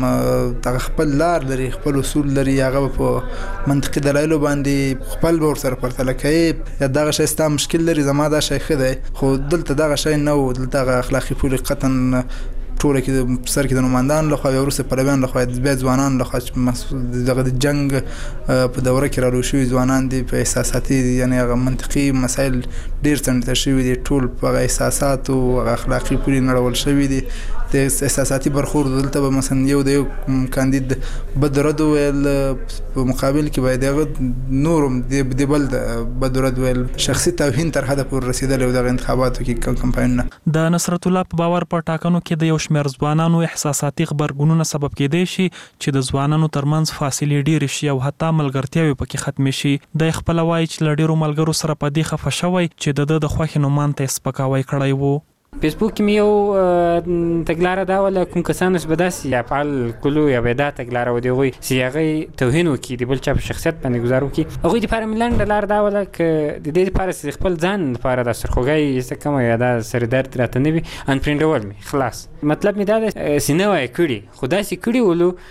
هغه خپل لار لري، خپل اصول لري، هغه په منطقي دلایلو باندې خپل ورسره پرتله کوي. یا دغه شی ستا مشکل لري زما دا شی ښه دی، خو دلته دغه شی نه و، دلته هغه اخلاقي پولې قطعا ټوله کې د سر کې د نمائندانو لخوا یا وروسته پلویانو لخوا بیا ځوانانو لخوا چې دغه د جنګ په دوره کې رالوی شوي ځوانان دي په احساساتي یعنې هغه منطقي مسایل ډېر څنډته شوي دي، ټول په هغه احساساتو هغه اخلاقي پولې نړول شوي دي. د احساساتي برخورد دلته به مثلا یو د یو کاندید بد رد وویل، په مقابل کې باید هغه نور هم د بل بد رد ویل، شخصي توهین تر حده پورې رسېدلی و دغه انتخاباتو کې کمپاینونه. د نصرت الله په باور په ټاکنو کې د یو شمېر ځوانانو احساساتي غبرګونونه سبب کېدای شي چې د ځوانانو ترمنځ فاصلې ډېرې شي او حتی ملګرتیاوې پکې ختمې شي. دی خپله وایي چې له ډېرو ملګرو سره په دې خفه شوی چې د ده د خوښې نومان ته یې سپکاوی کړی و. فیسبوک کې مې یو تګلاره دا وله کوم کسانو چې به داسې افعال کولو یا به دا تګلاره و د هغوی چې هغوی توهین وکړي د بل چا په شخصیت باندې ګزار وکړي، هغوی دپاره مې لنډه لاره دا وله که د دې دپاره چې خپل ځان دپاره دا سرخوږی څه کمه یا دا سردرد راته نه وي انفرینډول مې خلاص. مطلب مې دا دی چې نه وای کړي، خو داسې کړي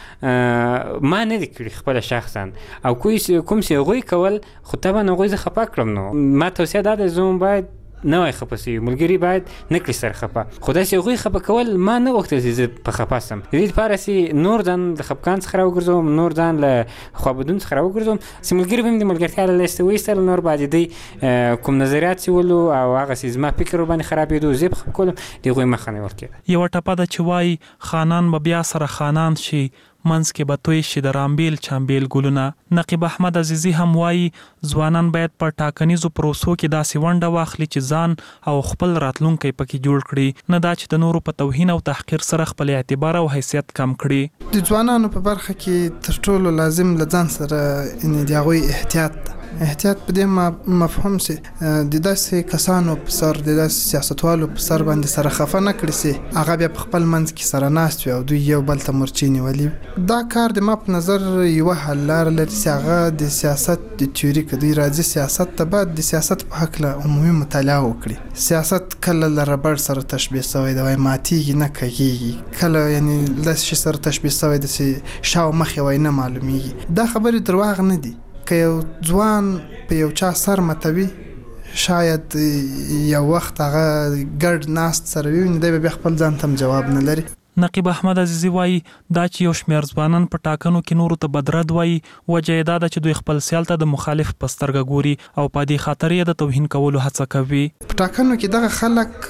ولو ما نه دي کړي خپله شخصا، او کوم چې هغوی کول خو طبعا هغوی زه خفه کړم. نو ما توصیه دا ده زه باید نه وای خفه سوي، ملګري باید نه کړي سر خفه، خو داسې هغوی خفه کول ما نه غوښتل چې زه په خفه سم. د دې دپاره چې نور ځان د خفګان څخه راوګرځوم، نور ځان له خوابدون څخه راوګرځوم، چې ملګري به مې د ملګرتیا له لیستې وایستل، نور به د دوی کوم نظریات چې ولو او هغه چې زما فکر ورباندې خرابېدو زه یې په خفه کولم، د هغوی مخه نیول کېده. یوه ټپه ده چې وایي خانان به بیا سره خانان شي، منځ کې به توی شي د رامبیل چامبیل ګلونه. نقیب احمد عزیزی هم وایي ځوانان باید په ټاکنیزو پروسو کې داسې ونډه واخلي چې ځان او خپل راتلونکی پکې جوړ کړي، نه دا چې د نورو په توهین او تحقیر سره خپل اعتبار او حیثیت کم کړي. د ځوانانو په برخه کې تر ټولو لازم له ځان سره د هغوی احتیاط په دې مفهوم سي د داسې کسانو په سر د داسې سیاستوالو په سر باندې سره خفه نه کړي سي هغه بیا په خپل منځ کې سره ناست وي او دوی یو بل ته مرچي نیولي. دا کار د ما په نظر یوه حل لاره لري چې هغه د سیاست د تیوري که دوی راځي سیاست ته باید د سیاست په هکله عمومي مطالعه وکړي. سیاست کله له ربړ سره تشبیه سوی دی، وایي ماتېږي نه کږېږي، کله یعنې داسې شي سره تشبیه سوی دی چې شا او مخې وایي نه معلومیږي. دا خبرې درواغ نه دي. که یو ځوان په یو چا سر متوي شاید یو وخت هغه ګډ ناست سره وي، دی به بیا خپل ځان ته جواب نه لري. نقیب احمد عزیزی وایي دا چې یو شمېر ځوانان په ټاکنو کې نورو ته بدرد وایي، وجه یې دا ده چې دوی خپل سیال ته د مخالف په سترګه ګوري او په دې خاطر یې د توهین کولو هڅه کوي. په ټاکنو کې دغه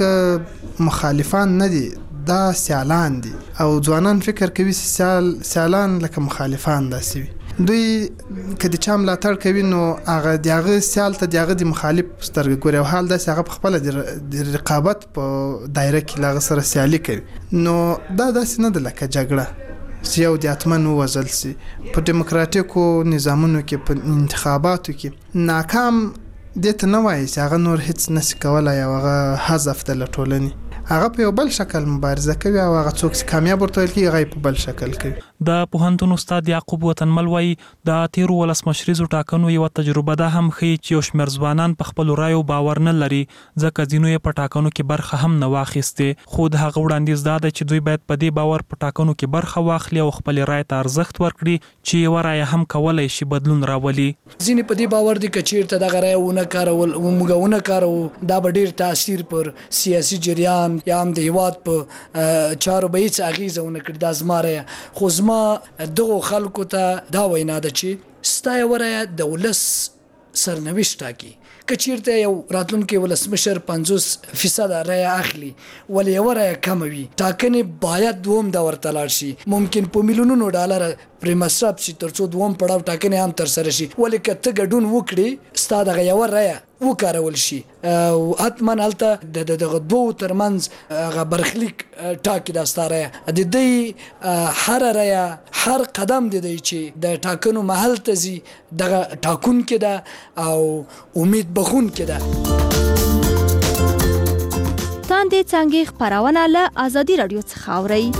خلک مخالفان نه دي، دا سیالان دي او ځوانان فکر کوي سیالان لکه مخالفان داسې وي. دوی که د چا ملاتړ کوي نو هغه د هغه سیال ته د هغه د مخالف سترګه ګوري او حال داسې هغه په خپله د رقابت په دایره کې له هغه سره سیالي کوي. نو دا داسې نه ده لکه جګړه چې یو د اتمن ووژل سي. په ډیموکراتیکو نظامونو کې په انتخاباتو کې ناکام دې ته نه وایي چې هغه نور هیڅ نشي کولی او هغه حذف ده له ټولنې. هغه په یو بل شکل مبارزه کوي او هغه څوک چې کامیاب ورته ویل کېږي هغه په بل شکل کوي. د پوهنتون استاد یعقوب وطنمل وایي د تیرو ولسمشریزو ټاکنو یوه تجربه ده هم ښیي چې یو شمېر ځوانان په خپلو رایو باور نه لري ځکه ځینو یې په ټاکنو کې برخه هم نه واخیستې. خو د هغه وړاندیز دا دی چې دوی باید په دې باور په ټاکنو کې برخه واخلي او خپلې رایې ته ارزښت ورکړي چې یوه رایه هم کولی شي بدلون راولي. ځینې په دې باور دي که چېرته دغه رایه ونه کارول موږ ونه کاروو دا به ډېر تاثیر پر سیاسي جریان یا هم د هېواد په چارو به هېڅ اغېزه ونه کړي. دا زما رایه. خو زما دغو خلکو ته دا وینا ده چې ستا یوه رایه د ولس سرنوشت ټاکي. که چېرته یو راتلونکی ولسمشر 50% رایه اخلي ولې یوه رایه کمه وي ټاکنې باید دوم دور ته لاړ شي. ممکن په میلیونونو ډالره پرې مصرف شي تر څو دوم پړاو ټاکنې هم ترسره شي. ولې که ته ګډون وکړې ستا دغه یوه رایه وکارول شي او حتما هلته دغه دوو ترمنځ هغه برخلیک ټاکي دا ستا رایه. د دوی هره رایه هر قدم د دوی چې د ټاکنو محل ته ځي دغه ټاکونکې ده او امید بخونکې ده. تاندې څانګې خپرونه له ازادي راډیو څخه اورئ.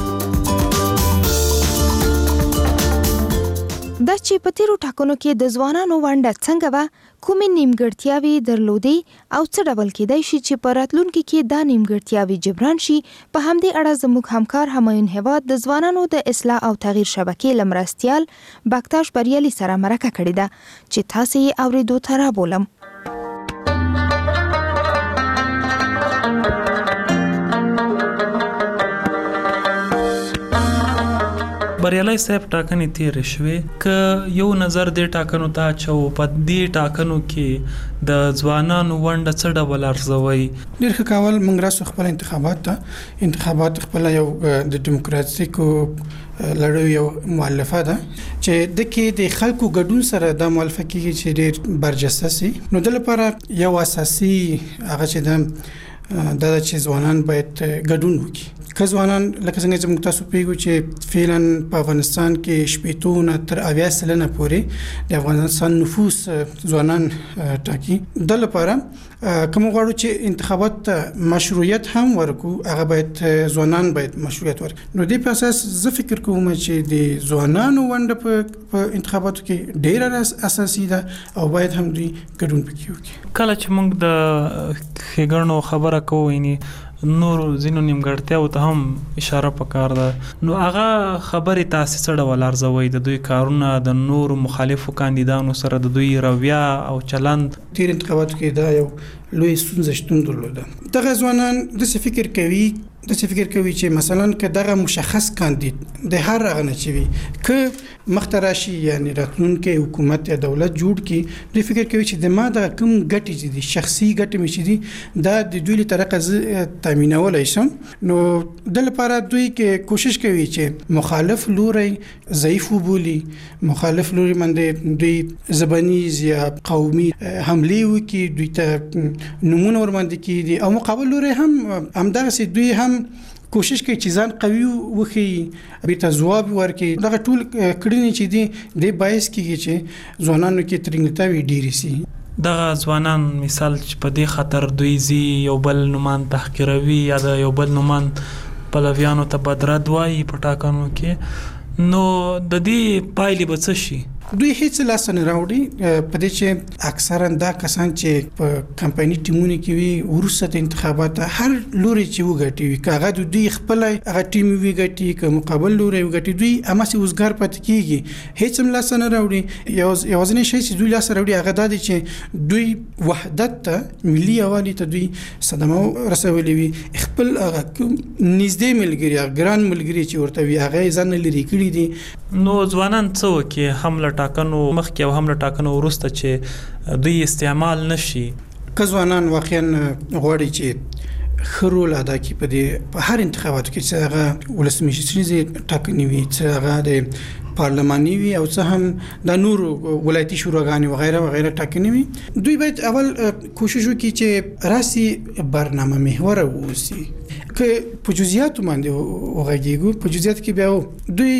دا چې په تیرو ټاکنو کې د ځوانانو ونډه څنګه وه کومې نیمګړتیاوې درلودې او څه ډول کېدای شي چې په راتلونکي کې دا نیمګړتیاوې جبران شي. په همدې اړه زموږ همکار همایون هیواد د ځوانانو د اصلاح او تغییر شبکې له مرستیال بکتاش بریالي سره مرکه کړې ده چې تاسې یې اورېدو ته رابولم. بریالي صاحب ټاکنې تیرې شوې که یو نظر دې ټاکنو ته اچو په دې ټاکنو کې د ځوانانو ونډه څه ډول ارزوي؟ ډېر ښه کول موږ راسو خپل انتخابات خپل یو د دیموکراتیکو لړیو یو مؤلفه ده چې د کې د خلکو ګډون سره د مؤلفه کې چې ډېر برجسته سي. نو د لپاره یو اساسي هغه چې د چې ځوانان باید ګډون وکړي. که ځوانان لکه څنګه چې موږ تاسو پیږو چې فعلا په افغانستان کې 80 تر 80% پورې د افغانستان نفوس ځوانان ټاکي. د لپاره کوم غواړو چې انتخابات مشروعیت هم ورکو هغه باید ځوانان باید مشروعیت ورکړي. نو دې په اساس زه فکر کوم چې د ځوانانو ونډه په انتخاباتو کې ډېره اساسي ده او باید هم دوی ګډون پکې وکړي. کله چې موږ د ښېګڼو خبره کوو یعنی نور ځینو نیمګړتیاو ته هم اشاره پکار ده نو هغه خبرې تاسې څه ډول ارزوئ د دوی کارونه د نورو مخالفو کاندیدانو سره د دوی رویه او چلند؟ تیر انتخاباتو کې دا یو لوی ستونزه شتون درلوده. دغه ځوانان داسې فکر کوي چې مثلا که دغه مشخص کاندید د هر هغه نه چې وي که مخته راشي یعنی راتلونکی حکومت یا دولت جوړ کړي دوی فکر کوي چې د ما د کوم ګټې چې دي شخصي ګټې مې چې دي دا د دوی له طریقه تامینولی شم. نو د لپاره دوی کې کوشش کوي چې مخالف لوري ضعیف وبولي مخالف لوري باندې دوی زبانیز یا قومي حمله وکړي دوی ته نمونه ورمنډ کړي او مقابل لوري همدغه دوی هم کوشش کوي چې ځان قوي وخی بیرته ځواب ورکړي. دغه ټول کړنې چې دي د باعث کیږي چې ځوانانو کې ترنګتاوي ډیری سي. دغه ځوانان مثال چې په دې خاطر دوی زی یو بل نومان تحقیروي یا د یو بل نومان پلویانو ته بدرد وایي په ټاکنو کې نو د دې پایلې به څه شي؟ دوی هیڅ لاس نه راوړي په دې چې اکثرا دا کسان چې په کمپایني ټیمونو کې وي وروسته د انتخابات هر لوري چې وګټي وي کاغه دوی خپل هغه ټیم وی ګټي که مقابل لوري وګټي دوی اماسي وزګار پات کیږي هیڅ هم لاس نه راوړي. یوازینی شی چې دوی لاس راوړي هغه دا دی چې دوی وحدت ته ملي یوالي ته دوی صدمه رسولې وي خپل هغه نږدې ملګری ګران ملګری چې ورته وي هغه ځان لري کړی دي. نو ځوانان څه وکړي حمله ټاکنو مخکې او حمله ټاکنو وروسته چې دوی استعمال نشي؟ که ځوانان واقعا غواړي چې ښه رول ادا کړي په هر انتخاباتو کې چې هغه ولسمشریزې ټاکنې وي چې هغه د پارلماني وي او څه هم د نورو ولایتي شوراګانې وغیره وغیره ټاکنې وي دوی باید اول کوشش وکړي چې راسي برنامه محور اوسي. که په جزئیاتو باندې وغږیږو په جزئیات کې بیا دوی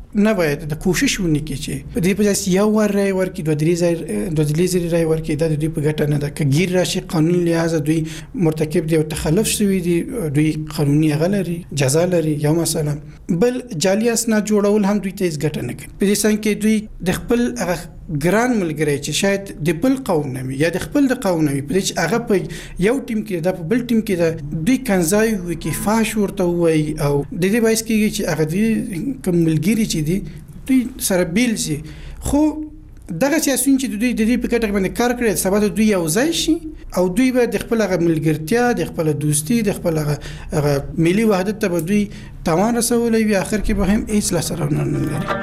نه باید د کوشش ونکړي چې په دې په ځای یو ور رای ورکړي دوه درې ځله رای ورکړي دا د دوی په ګټه نه ده که ګیر راشي قانون لحاظ دوی مرتکب دي او تخلف شوی دي دوی قانوني غلري جزا لري یو مثلا بل جعلي اسناد جوړول هم دوی ته هیڅ ګټه نه کوي په دې څنګه کې دوی د خپل ګران ملګری چې شاید د بل قوم نه یا د خپل د قوم نه په دې چې هغه په یو ټیم کې د بل ټیم کې دوی کنځای وي کې فاش ورته وي او د دې باعث کېږي چې هغه دوی کوم ملګری چې دي دوی سره بیل شي خو دغه سیاسيون چې دوی د دې په کټه باندې کار کړی سبا دوی یو ځای شي او دوی به د خپل ملګرتیا د خپل دوستي د خپل ملي وحدت ته دوی تاوان رسولې وي اخر کې به هم هیڅ لاسره نه لري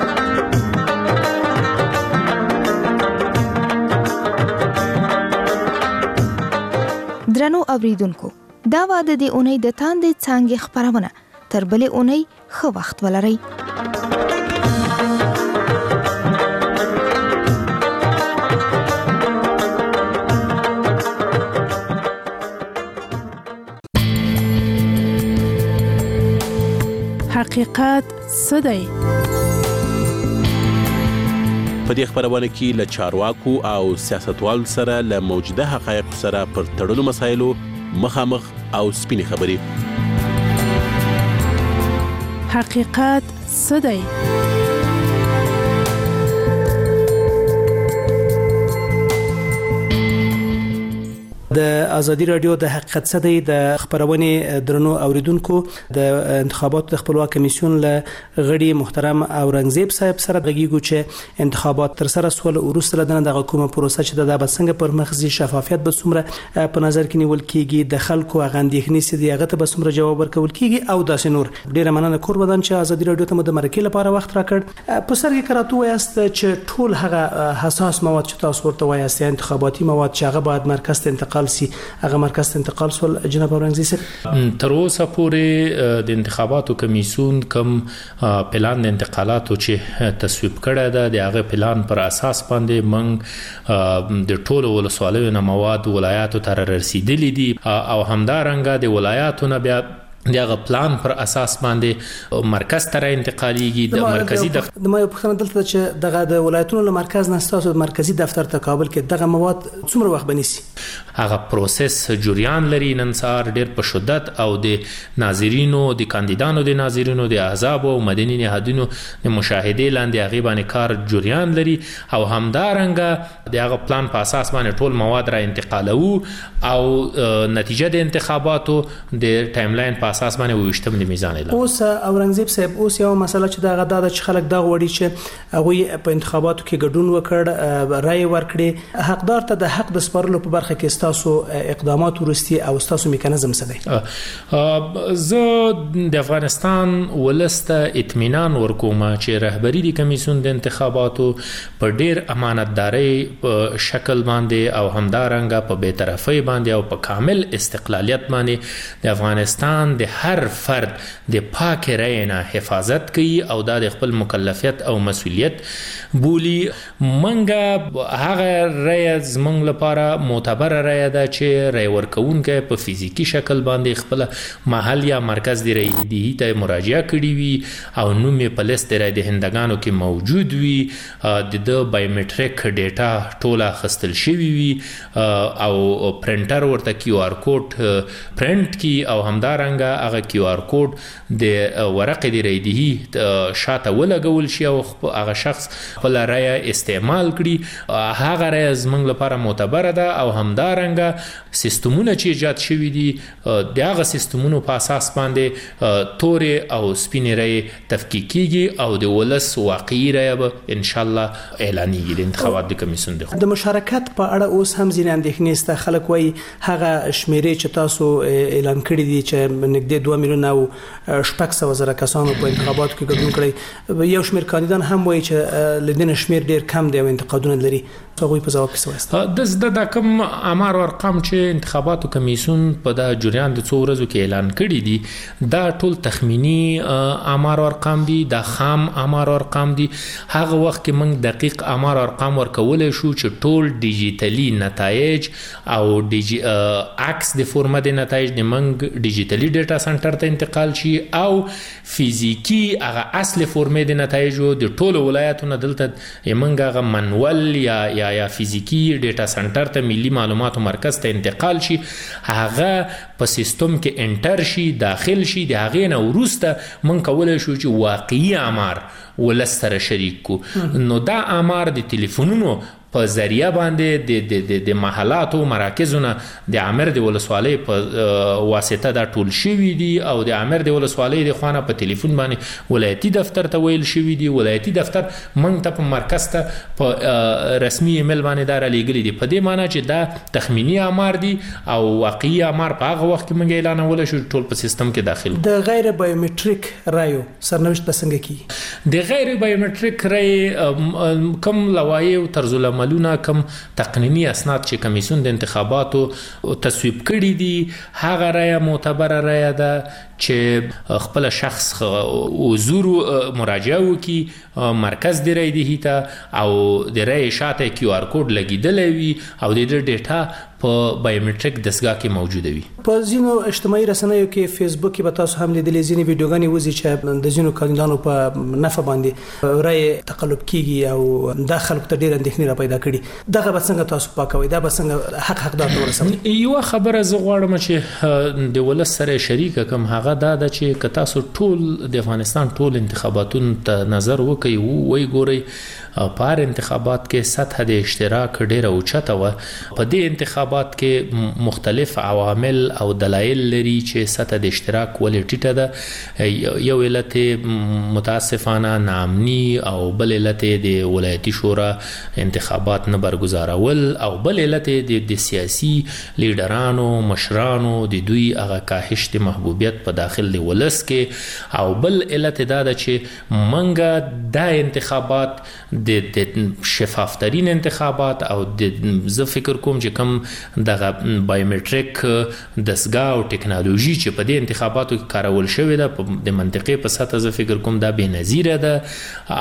درنو اوریدونکو دا واده د اونۍ د تاندې څانګې خبرونه تر بلې اونۍ ښه وخت ولرئ. حقیقت څه دی؟ په دې خبرونه کې له چارواکو او سیاستوالو سره له موجوده حقایق سره پر تړلو مسایلو مخامخ او سپینې خبرې. حقیقت څه دی؟ د ازادي رادیو د حقیقت څه دی د خبرونې درنو اوریدونکو د انتخاباتو د خپلواک کمیسیون له غړي محترم اورنګزیب صاحب سره غږیږو چې انتخابات تر سره سول وروسته دغه کومه پروسه چې د بسنګ پر مخزي شفافیت به څومره په نظر کې نیول کیږي د خلکو غندېخنې سي دغه ته به څومره جواب ورکول کیږي او داسې نور. ډیره مننه کور بدن چې ازادي رادیو ته د مرکې لپاره وخت راکړ. په سرګي کراتو وایست چې ټول هغه حساس مواد چې تاسو ورته وایست انتخاباتي مواد چې هغه باید مرکز ته انتقال سي هغه مرکز ته انتقال سول. جناب اورنګزیب صاحب تر اوسه پورې د انتخاباتو کمیسیون کوم پلان د انتقالاتو چې تصویب کړی ده د هغه پلان پر اساس باندې موږ د ټولو ولسوالیو نه مواد ولایاتو ته رسیدلي دي او همدارنګه د ولایاتو نه بیا دغه پلان پر اساس باندې مرکز ته انتقالیږي د مرکزی دفتر د ما یو پوښتنه دلته چې دغه د ولایتونو له مرکز نه ستاسو مرکزی دفتر ته کابل کې دغه مواد څومره وخت بنسي؟ هغه پروسس جریان لري نن سهار ډیر په شدت او د ناظرینو د کاندیدانو د ناظرینو د احزاب او مدني نهادونو د مشاهده لاندې هغه باندې کار جریان لري او همدارنګه دغه پلان په اساس باندې ټول مواد را انتقالو او نتیجه د انتخاباتو د ټایم لاین په اساس باندې وشتم د میزان اعلان. اوس اورنګزیب صاحب اوس یو مسله چې دغه د خلک دغه وړي چې هغه په انتخاباتو کې ګډون وکړ رائے ورکړي حقدار ته د حق د سپارلو په برخه کې تاسو اقدامات ورستي او تاسو میکانیزم څه دی؟ زه د افغانستان ولسته اطمینان ورکوم چې رهبری د کمیسیون د انتخاباتو په ډیر امانتداري په شکل باندې او همدارنګه په بی‌طرفۍ باندې او په کامل استقلالیت باندې د افغانستان د هر فرد د پاک رایې نه حفاظت کوي او د خپل مکلفیت او مسؤلیت بولی. منګه هغه رایې زمنګ لپاره معتبر رایې ده چې رای ورکوونکي په فزیکی شکل باندې خپل محل یا مرکز د رای دی ته مراجعه کړي وي او نوم یې په لیست رای دهندگانو کې موجود وي د بایومټریک ډیټا ټوله خستل شوی وي او پرنټر ورته کیو آر کوډ پرنٹ کی او همدارنګه هغه کیو آر کوډ د ورقې د رایدهی شاته ولګول شي او هغه شخص خپل رای استعمال کړي هغه رای زمنګ لپاره معتبر ده او همدارنګه سیستمونه چې ایجاد شوي دي دغه سیستمونو په اساس باندې تورې او سپینې رای تفکیک کیږي او د ولس واقعي رای به ان شاء الله اعلانېږي د انتخابات د کمیسیون د مشارکت په اړه اوس هم ځینې اندېښنې سته. خلک وایي هغه شمیرې چې تاسو اعلان کړی دي چې نږدې 2 میلیون او 600,000 کسانو په انتخاباتو کې ګډون کړی یو شمېر کاندیدان هم وایي چې لدین شمېر ډیر کم دی او انتقادونه لري. هغه په ځواب کې وایي د کوم امر او ارقام چې انتخاباتو کمیسیون په د جریان د څو ورځو کې اعلان کړي دي دا ټول تخمینی امر او ارقام دي، د خام امر او ارقام دي. هغه وخت کې موږ دقیق امر او ارقام ورکول شو چې ټول ډیجیټلی نتایج او عکس د فورمه د نتایج د موږ ډیجیټلی ډیټا سنټر ته انتقال شي او فزیکی هغه اصل فورمه د نتایجو د ټولو ولایتونو دلته موږ هغه منول یا فزیکی ډیټا سنټر ته ملي معلوماتو مرکز ته انتقال شي، هغه په سیستم کې انټر شي، داخل شي. د هغې نه وروسته موږ کولی شو چې واقعي امار ولس سره شریک کو. نو دا امار د تلیفونونو په ذریعہ باندې د محلاتو مراکزونه د امر د ولسوالۍ په واسطه دا ټول شوي دي او د امر د ولسوالۍ د خوانه په ټلیفون باندې ولایتي دفتر ته ویل شوي دي. ولایتي دفتر موږ ته په مرکز ته په رسمي ایمیل باندې دا رالیږلي دي، په دې معنی چې دا تخمینی امار دي او واقعي امار په هغه وخت کې موږ اعلانول شو ټول په سیستم کې داخل. د غیر بایومټریک رایو سرنوشت به څنګه کیږي؟ د غیر بایومټریک رای کوم لوایح او طرز العمل کم تقنینی اسناد چې کمیسیون د انتخاباتو تصویب کړي دي هغه رایه معتبره رایه ده چې خپل شخص حضور مراجعه وکړي مرکز د رای دهی ته او د رای شاته کیو آر کوډ لګیدلی وي او د ډیټا په بایومټریک دستګاه کې موجوده وي. په ځینو اجتماعي رسنیو کې فیسبوک کې به تاسو هم لیدلې ځینې ویډیوګانې وځي چې د ځینو کاندیدانو په نفع باندې رای تقلب کیږي او دا خلکو ته ډېر اندېښنې را پیدا کړي. دغه به څنګه تاسو پاکوي؟ دا به څنګه حقدار ته ورسوي؟ یوه خبره زه غواړم چې د ولس سره شریک کم هغه دا ده چې که تاسو ټول د افغانستان ټول انتخاباتونو ته نظر وکئ وی ګورئ په هر انتخابات کې سطح د اشتراک ډیره اوچته وه. په دې انتخابات کې مختلف عوامل او دلایل لري چې سطح د اشتراک ولې ټیټه ده. یو علت متاسفانه ناامني او بل علت د ولایتي شورا انتخابات نه برگزارول او بل علت د سیاسي لیډرانو مشرانو د دوی هغه کاهش د محبوبیت په داخل د ولس کې او بل علت دا ده چې منګه دا انتخابات د شفافترین انتخابات او د زه فکر کوم چې کوم دغه بایومټریک دستګاه او ټکنالوژي چې په دې انتخاباتو کې کارول شوې ده د منطقې په سطح زه فکر کوم دا بې نظیره ده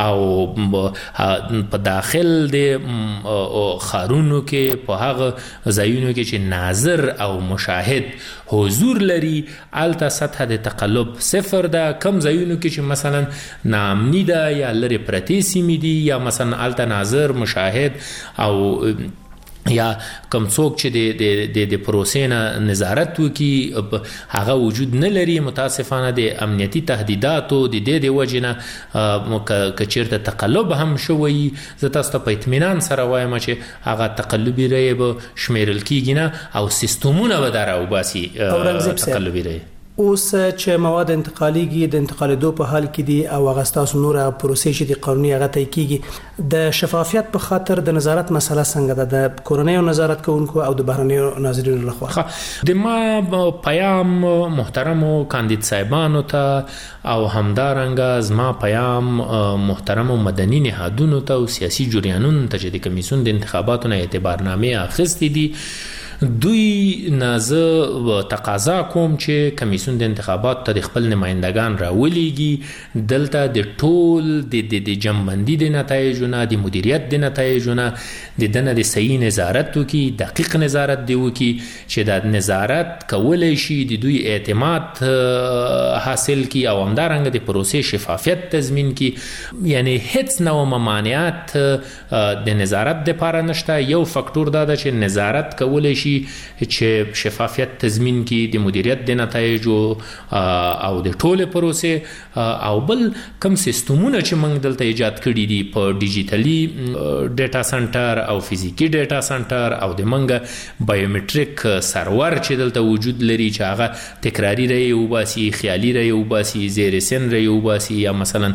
او په داخل د ښارونو کې په هغه ځایونو کې چې ناظر او مشاهد حضور لري الته سطح د تقلب صفر ده. کم ځایونو کې چې مثلا ناامني ده یا لرې پرتې سیمې دي یا مثلا الته ناظر مشاهد او یا کم څوک چې د پروسې نه نظارت وکړي هغه وجود نه لري. متاسفانه د امنیتي تهدیداتو د دې د وجې نه که چېرته تقلب هم شوی زه تاسو ته په اطمینان سره وایم چې هغه تقلبي رایې به شمیرل کیږي نه او سیستمونه به دا راوباسي تقلبي رایې. اوس چې مواد انتقالیږي د انتقالېدو په حال کې دي او هغه ستاسو نوره پروسې چې د قانوني هغه طی کیږي د شفافیت په خاطر د نظارت مسله څنګه ده د کورنیو نظارت کوونکو او د بهرنیو ناظرینو لخوا؟ د ما پیام محترمو کاندید صاحبانو ته او همدارنګه زما پیام محترمو مدني نهادونو ته او سیاسي جریانونو ته چې د کمیسیون د انتخاباتو نه اعتبارنامې اخیستې دي دوی نازه تقاضا کوم چې کمیسیون د انتخابات ته د خپل نمائندگان راولېږي دلته د ټول د جمعبندي د نتایجو نه د مدیریت د نتایجو نه د دنه د صحیح نظارت وکړي دقیق نظارت دی وکړي چې د نظارت کولی شي د دوی اعتماد حاصل کړي او همدارنګه د پروسې شفافیت تضمین کړي. یعنی هیڅ نوع ممانعت د نظارت لپاره نشته. یو فاکتور دا ده چې نظارت کولی شي چې شفافیت تضمین کړي د مدیریت د نتایجو او د ټوله پروسې او بل کم سیستمونه چې موږ دلته ایجاد کړي دي په ډیجیټلی ډیټا سنټر او فزیکی ډیټا سنټر او د منګه بایومټریک سرور چې دلته وجود لري چې هغه تکراری رای وباسي خیالي رای وباسي زیر سن رای وباسي یا مثلا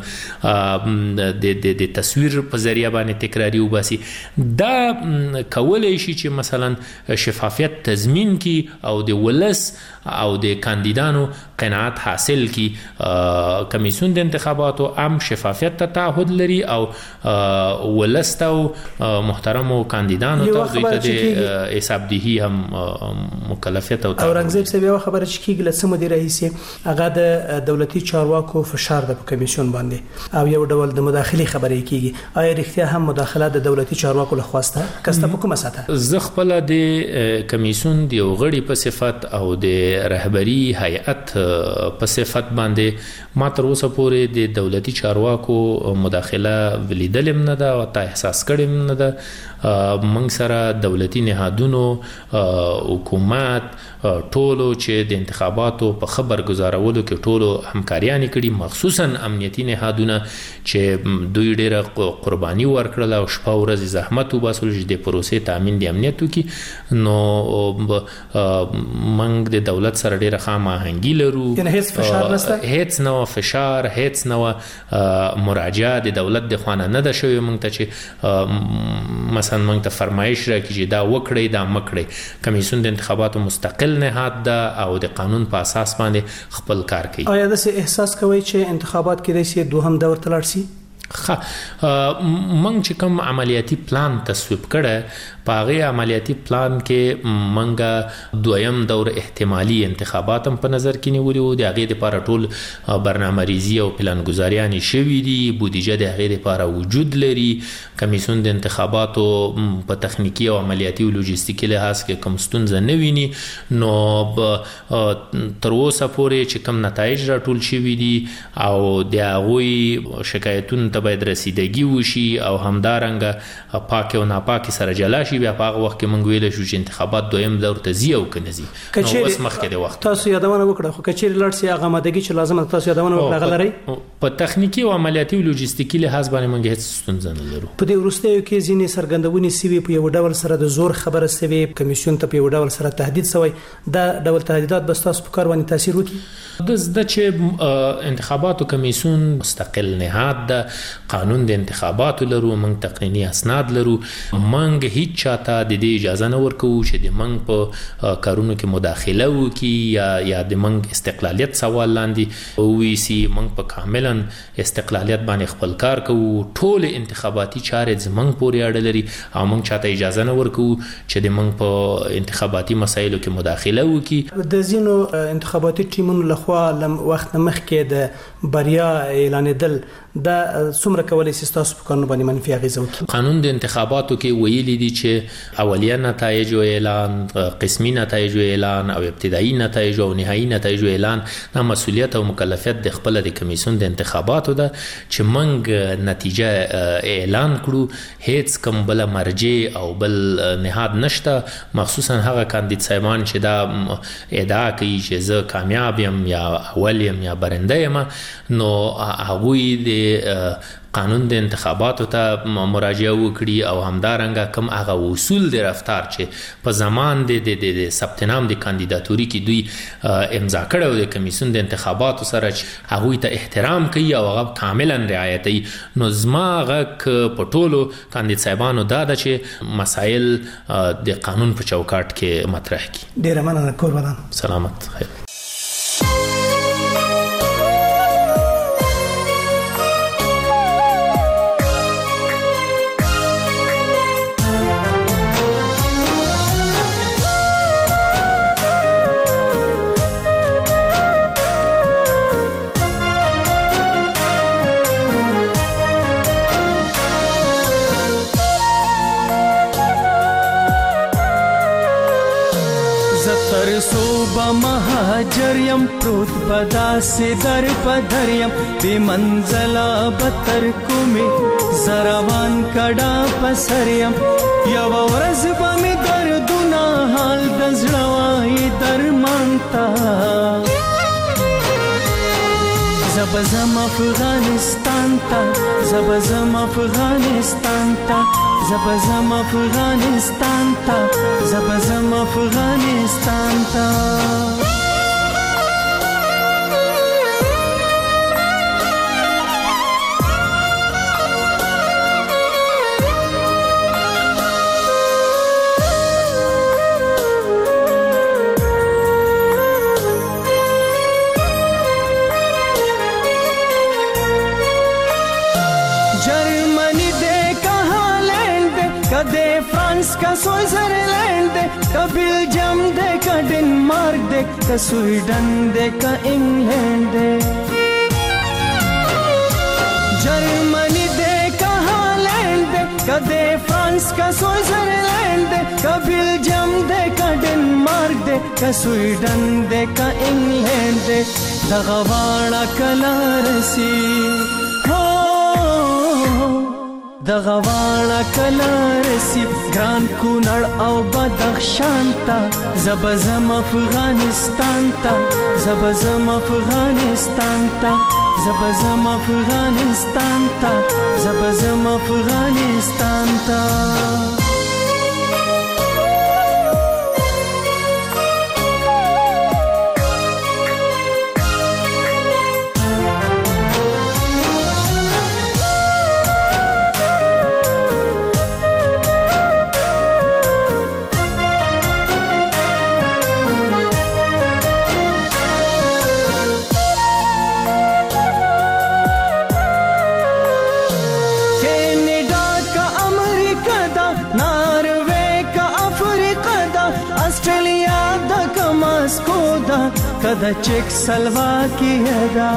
د تصویر په ذریعہ باندې تکراری وباسي دا کولای شي چې مثلا شفافیت تضمین کی او د ولس او د کاندیدانو قناعت حاصل کی. کمیسیون د انتخاباتو عام شفافیت ته تعهد لري او ولس ته محترمو کاندیدانو ته دوی ته د حسابدهی هم مکلفیت او اورنګزیب صاحب یو خبره چې کیږي له سم دی رئیس هغه د دولتي چارواکو فشار د کمیسیون باندې او یو ډول د مداخله خبرې کیږي. آیا رښتیا هم مداخله د دولتي چارواکو له خواسته کسته په کومه ساته؟ زه خپل د کمیسیون د غړي په صفت او د رهبری هیئت په صفت باندې ما تر اوسه پورې د دولتي چارواکو مداخله ولیدلم نه ده او تا احساس کړم نه ده. موږ سره دولتي نهادونو حکومت ټولو چې د انتخاباتو په خبر گزارولو کې ټولو همکاریانې کړي، مخصوصا امنیتي نهادونه چې دوی ډېره قرباني ورکړله او شپه ورځ زحمت وباسل چې د پروسې تامین د امنیت وکړي. نو موږ د دولت سره ډېره خاماهنګي لرو، یعنې هیڅ فشار نشته، هیڅ نه فشار، هیڅ نه مراجعه د دولت د خوانه نه ده شوې موږ ته چې مثلا موږ ته فرمایش راکړي چې دا وکړئ دا مکړئ. کمیسیون د انتخاباتو مستقل نهاد ده او د قانون په اساس باندې خپل کار کوي. آیا داسې احساس کوئ چې انتخابات کېدای شي دوهم دور ته لاړ شي؟ منګ چې کوم عملیاتي پلان تصویب کړه په هغه عملیاتي پلان کې منګه دویم دور احتمالي انتخابات هم په نظر کې نیولي وو. د هغې دپاره ټول برنامه ریزي او پلان ګزاریانې شوي دي، بودیجه د هغې دپاره وجود لري. کمیسیون د انتخاباتو په تخنیکي او عملیاتي او لوجستیکي لحاظ کې کوم ستونزه نه ویني. نو تر اوسه پورې چې کوم نتایج راټول شوي دي او د هغوی شکایتونو ته باید رسیدګي وشي او همدارنګه پاک او ناپاک سره جلا شي، بیا په هغه وخت کې موږ ویلی شو چې انتخابات دویم دور ته ځي او که نه ځي. نو اوس مخکې د وخت تاسو یادونه وکړه، خو که چیرې لاړ شي هغه آمادګي چې لازمه ده تاسو یادونه وکړه هغه لرئ؟ په تخنیکي او عملیاتي او لوجستیکي لحاظ باندې موږ هېڅ ستونزه نه لرو. په دې وروستیو کې ځینې څرګندونې سوي په یو ډول سره د زور خبره سوي، کمیسیون ته په یو ډول سره تهدید سوی. دا ډول تهدیدات به ستاسو په کار باندې تاثیر وکړي؟ د زده چې انتخاباتو کمیسیون مستقل نهاد ده، قانون د انتخاباتو لرو، موږ تقنینی اسناد لرو. موږ هیڅ چاته د دې اجازه نه ورکوو چې د موږ په کارونو کې مداخله وکړي یا د موږ استقلالیت سوال لاندې وویسي. موږ په کاملا استقلالیت باندې خپل کار کوو. ټول انتخاباتي چارې زموږ پورې اړه لري او موږ چاته اجازه نه ورکوو چې د موږ په انتخاباتي مسایلو کې مداخله وکړي. د ځینو انتخاباتي ټیمونو لخوا لم وخت مخکې د بریا اعلانېدل دا څومره کولی شي ستاسو په کارونو باندې منفي اغېزه وکړي؟ قانون د انتخاباتو کې ویلي دي چې اولیه نتایج او اعلان، قسمي نتایج او اعلان او ابتدایي نتایج او نهایي نتایج او اعلان دا مسؤلیت او مکلفیت د خپل د کمیسیون د انتخاباتو ده چې موږ نتیجه اعلان کړو. هیڅ کوم بل مرجع او بل نهاد نشته، مخصوصا هغه کاندید صاحبان چې دا ادعا کوي چې زه کامیاب یم یا اول یم یا برنده یم، نو هغوی د قانون د انتخاباتو ته مراجعه وکړي او همدارنګه کوم هغه اصول د رفتار چې په زمان د ثبت نام د کاندیداتوري کې دوی امضا کړی د کمیسیون د انتخاباتو سره چې هغوی ته احترام کوي او هغه کاملا رعایتوي. نو زما غږ په ټولو کاندید صاحبانو دا ده چې مسایل د قانون په چوکاټ کې مطرح کړي. ډېره مننه. قربان. سلامت. خیر. مهاجریم پروت بدا سے در پدریم بے منزلہ بتر کومی زروان کڑا پسریم یو ورځ به می دردونه حال د زړه وای درمانتا زبزم افغانستان تا زبزم افغانستان تا زبزم افغانستان تا زبزم افغانستان تا Germany दे का Holland दे का de France का स्विट्जरलैंड दे का बेल्जियम दे का डेनमार्क दे का स्वीडन दे का इंग्लैंड दे जर्मनी दे का हॉलैंड दे का दे फ्रांस का स्विट्जरलैंड दे का बेल्जियम दे का डेनमार्क दे का स्वीडन दे का इंग्लैंड दे दगवाड़ा कलारसी हो दगवाड़ा कलारसी ग्रान कुनड़ او بدخشان تا زبزم افغانستان تا زبزم افغانستان تا زبزم افغانستان تا زبزم افغانستان تا कदा चेक सलवाकिया दा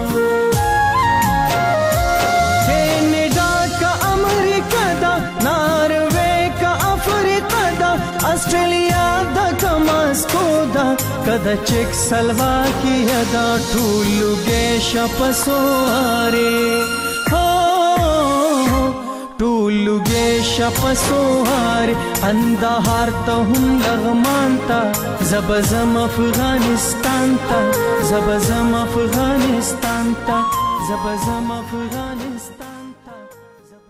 कनाडा का अमेरिका दा नॉर्वे का अफ्रीका दा ऑस्ट्रेलिया दा का मास्को दा कदा चेक सलवाकिया दा टूलू गेश पसोहारे हो टूलू गेश पसोहारे अंधार तो हम लगमानता زبزم افغانستان تا زبزم افغانستان تا زبزم افغانستان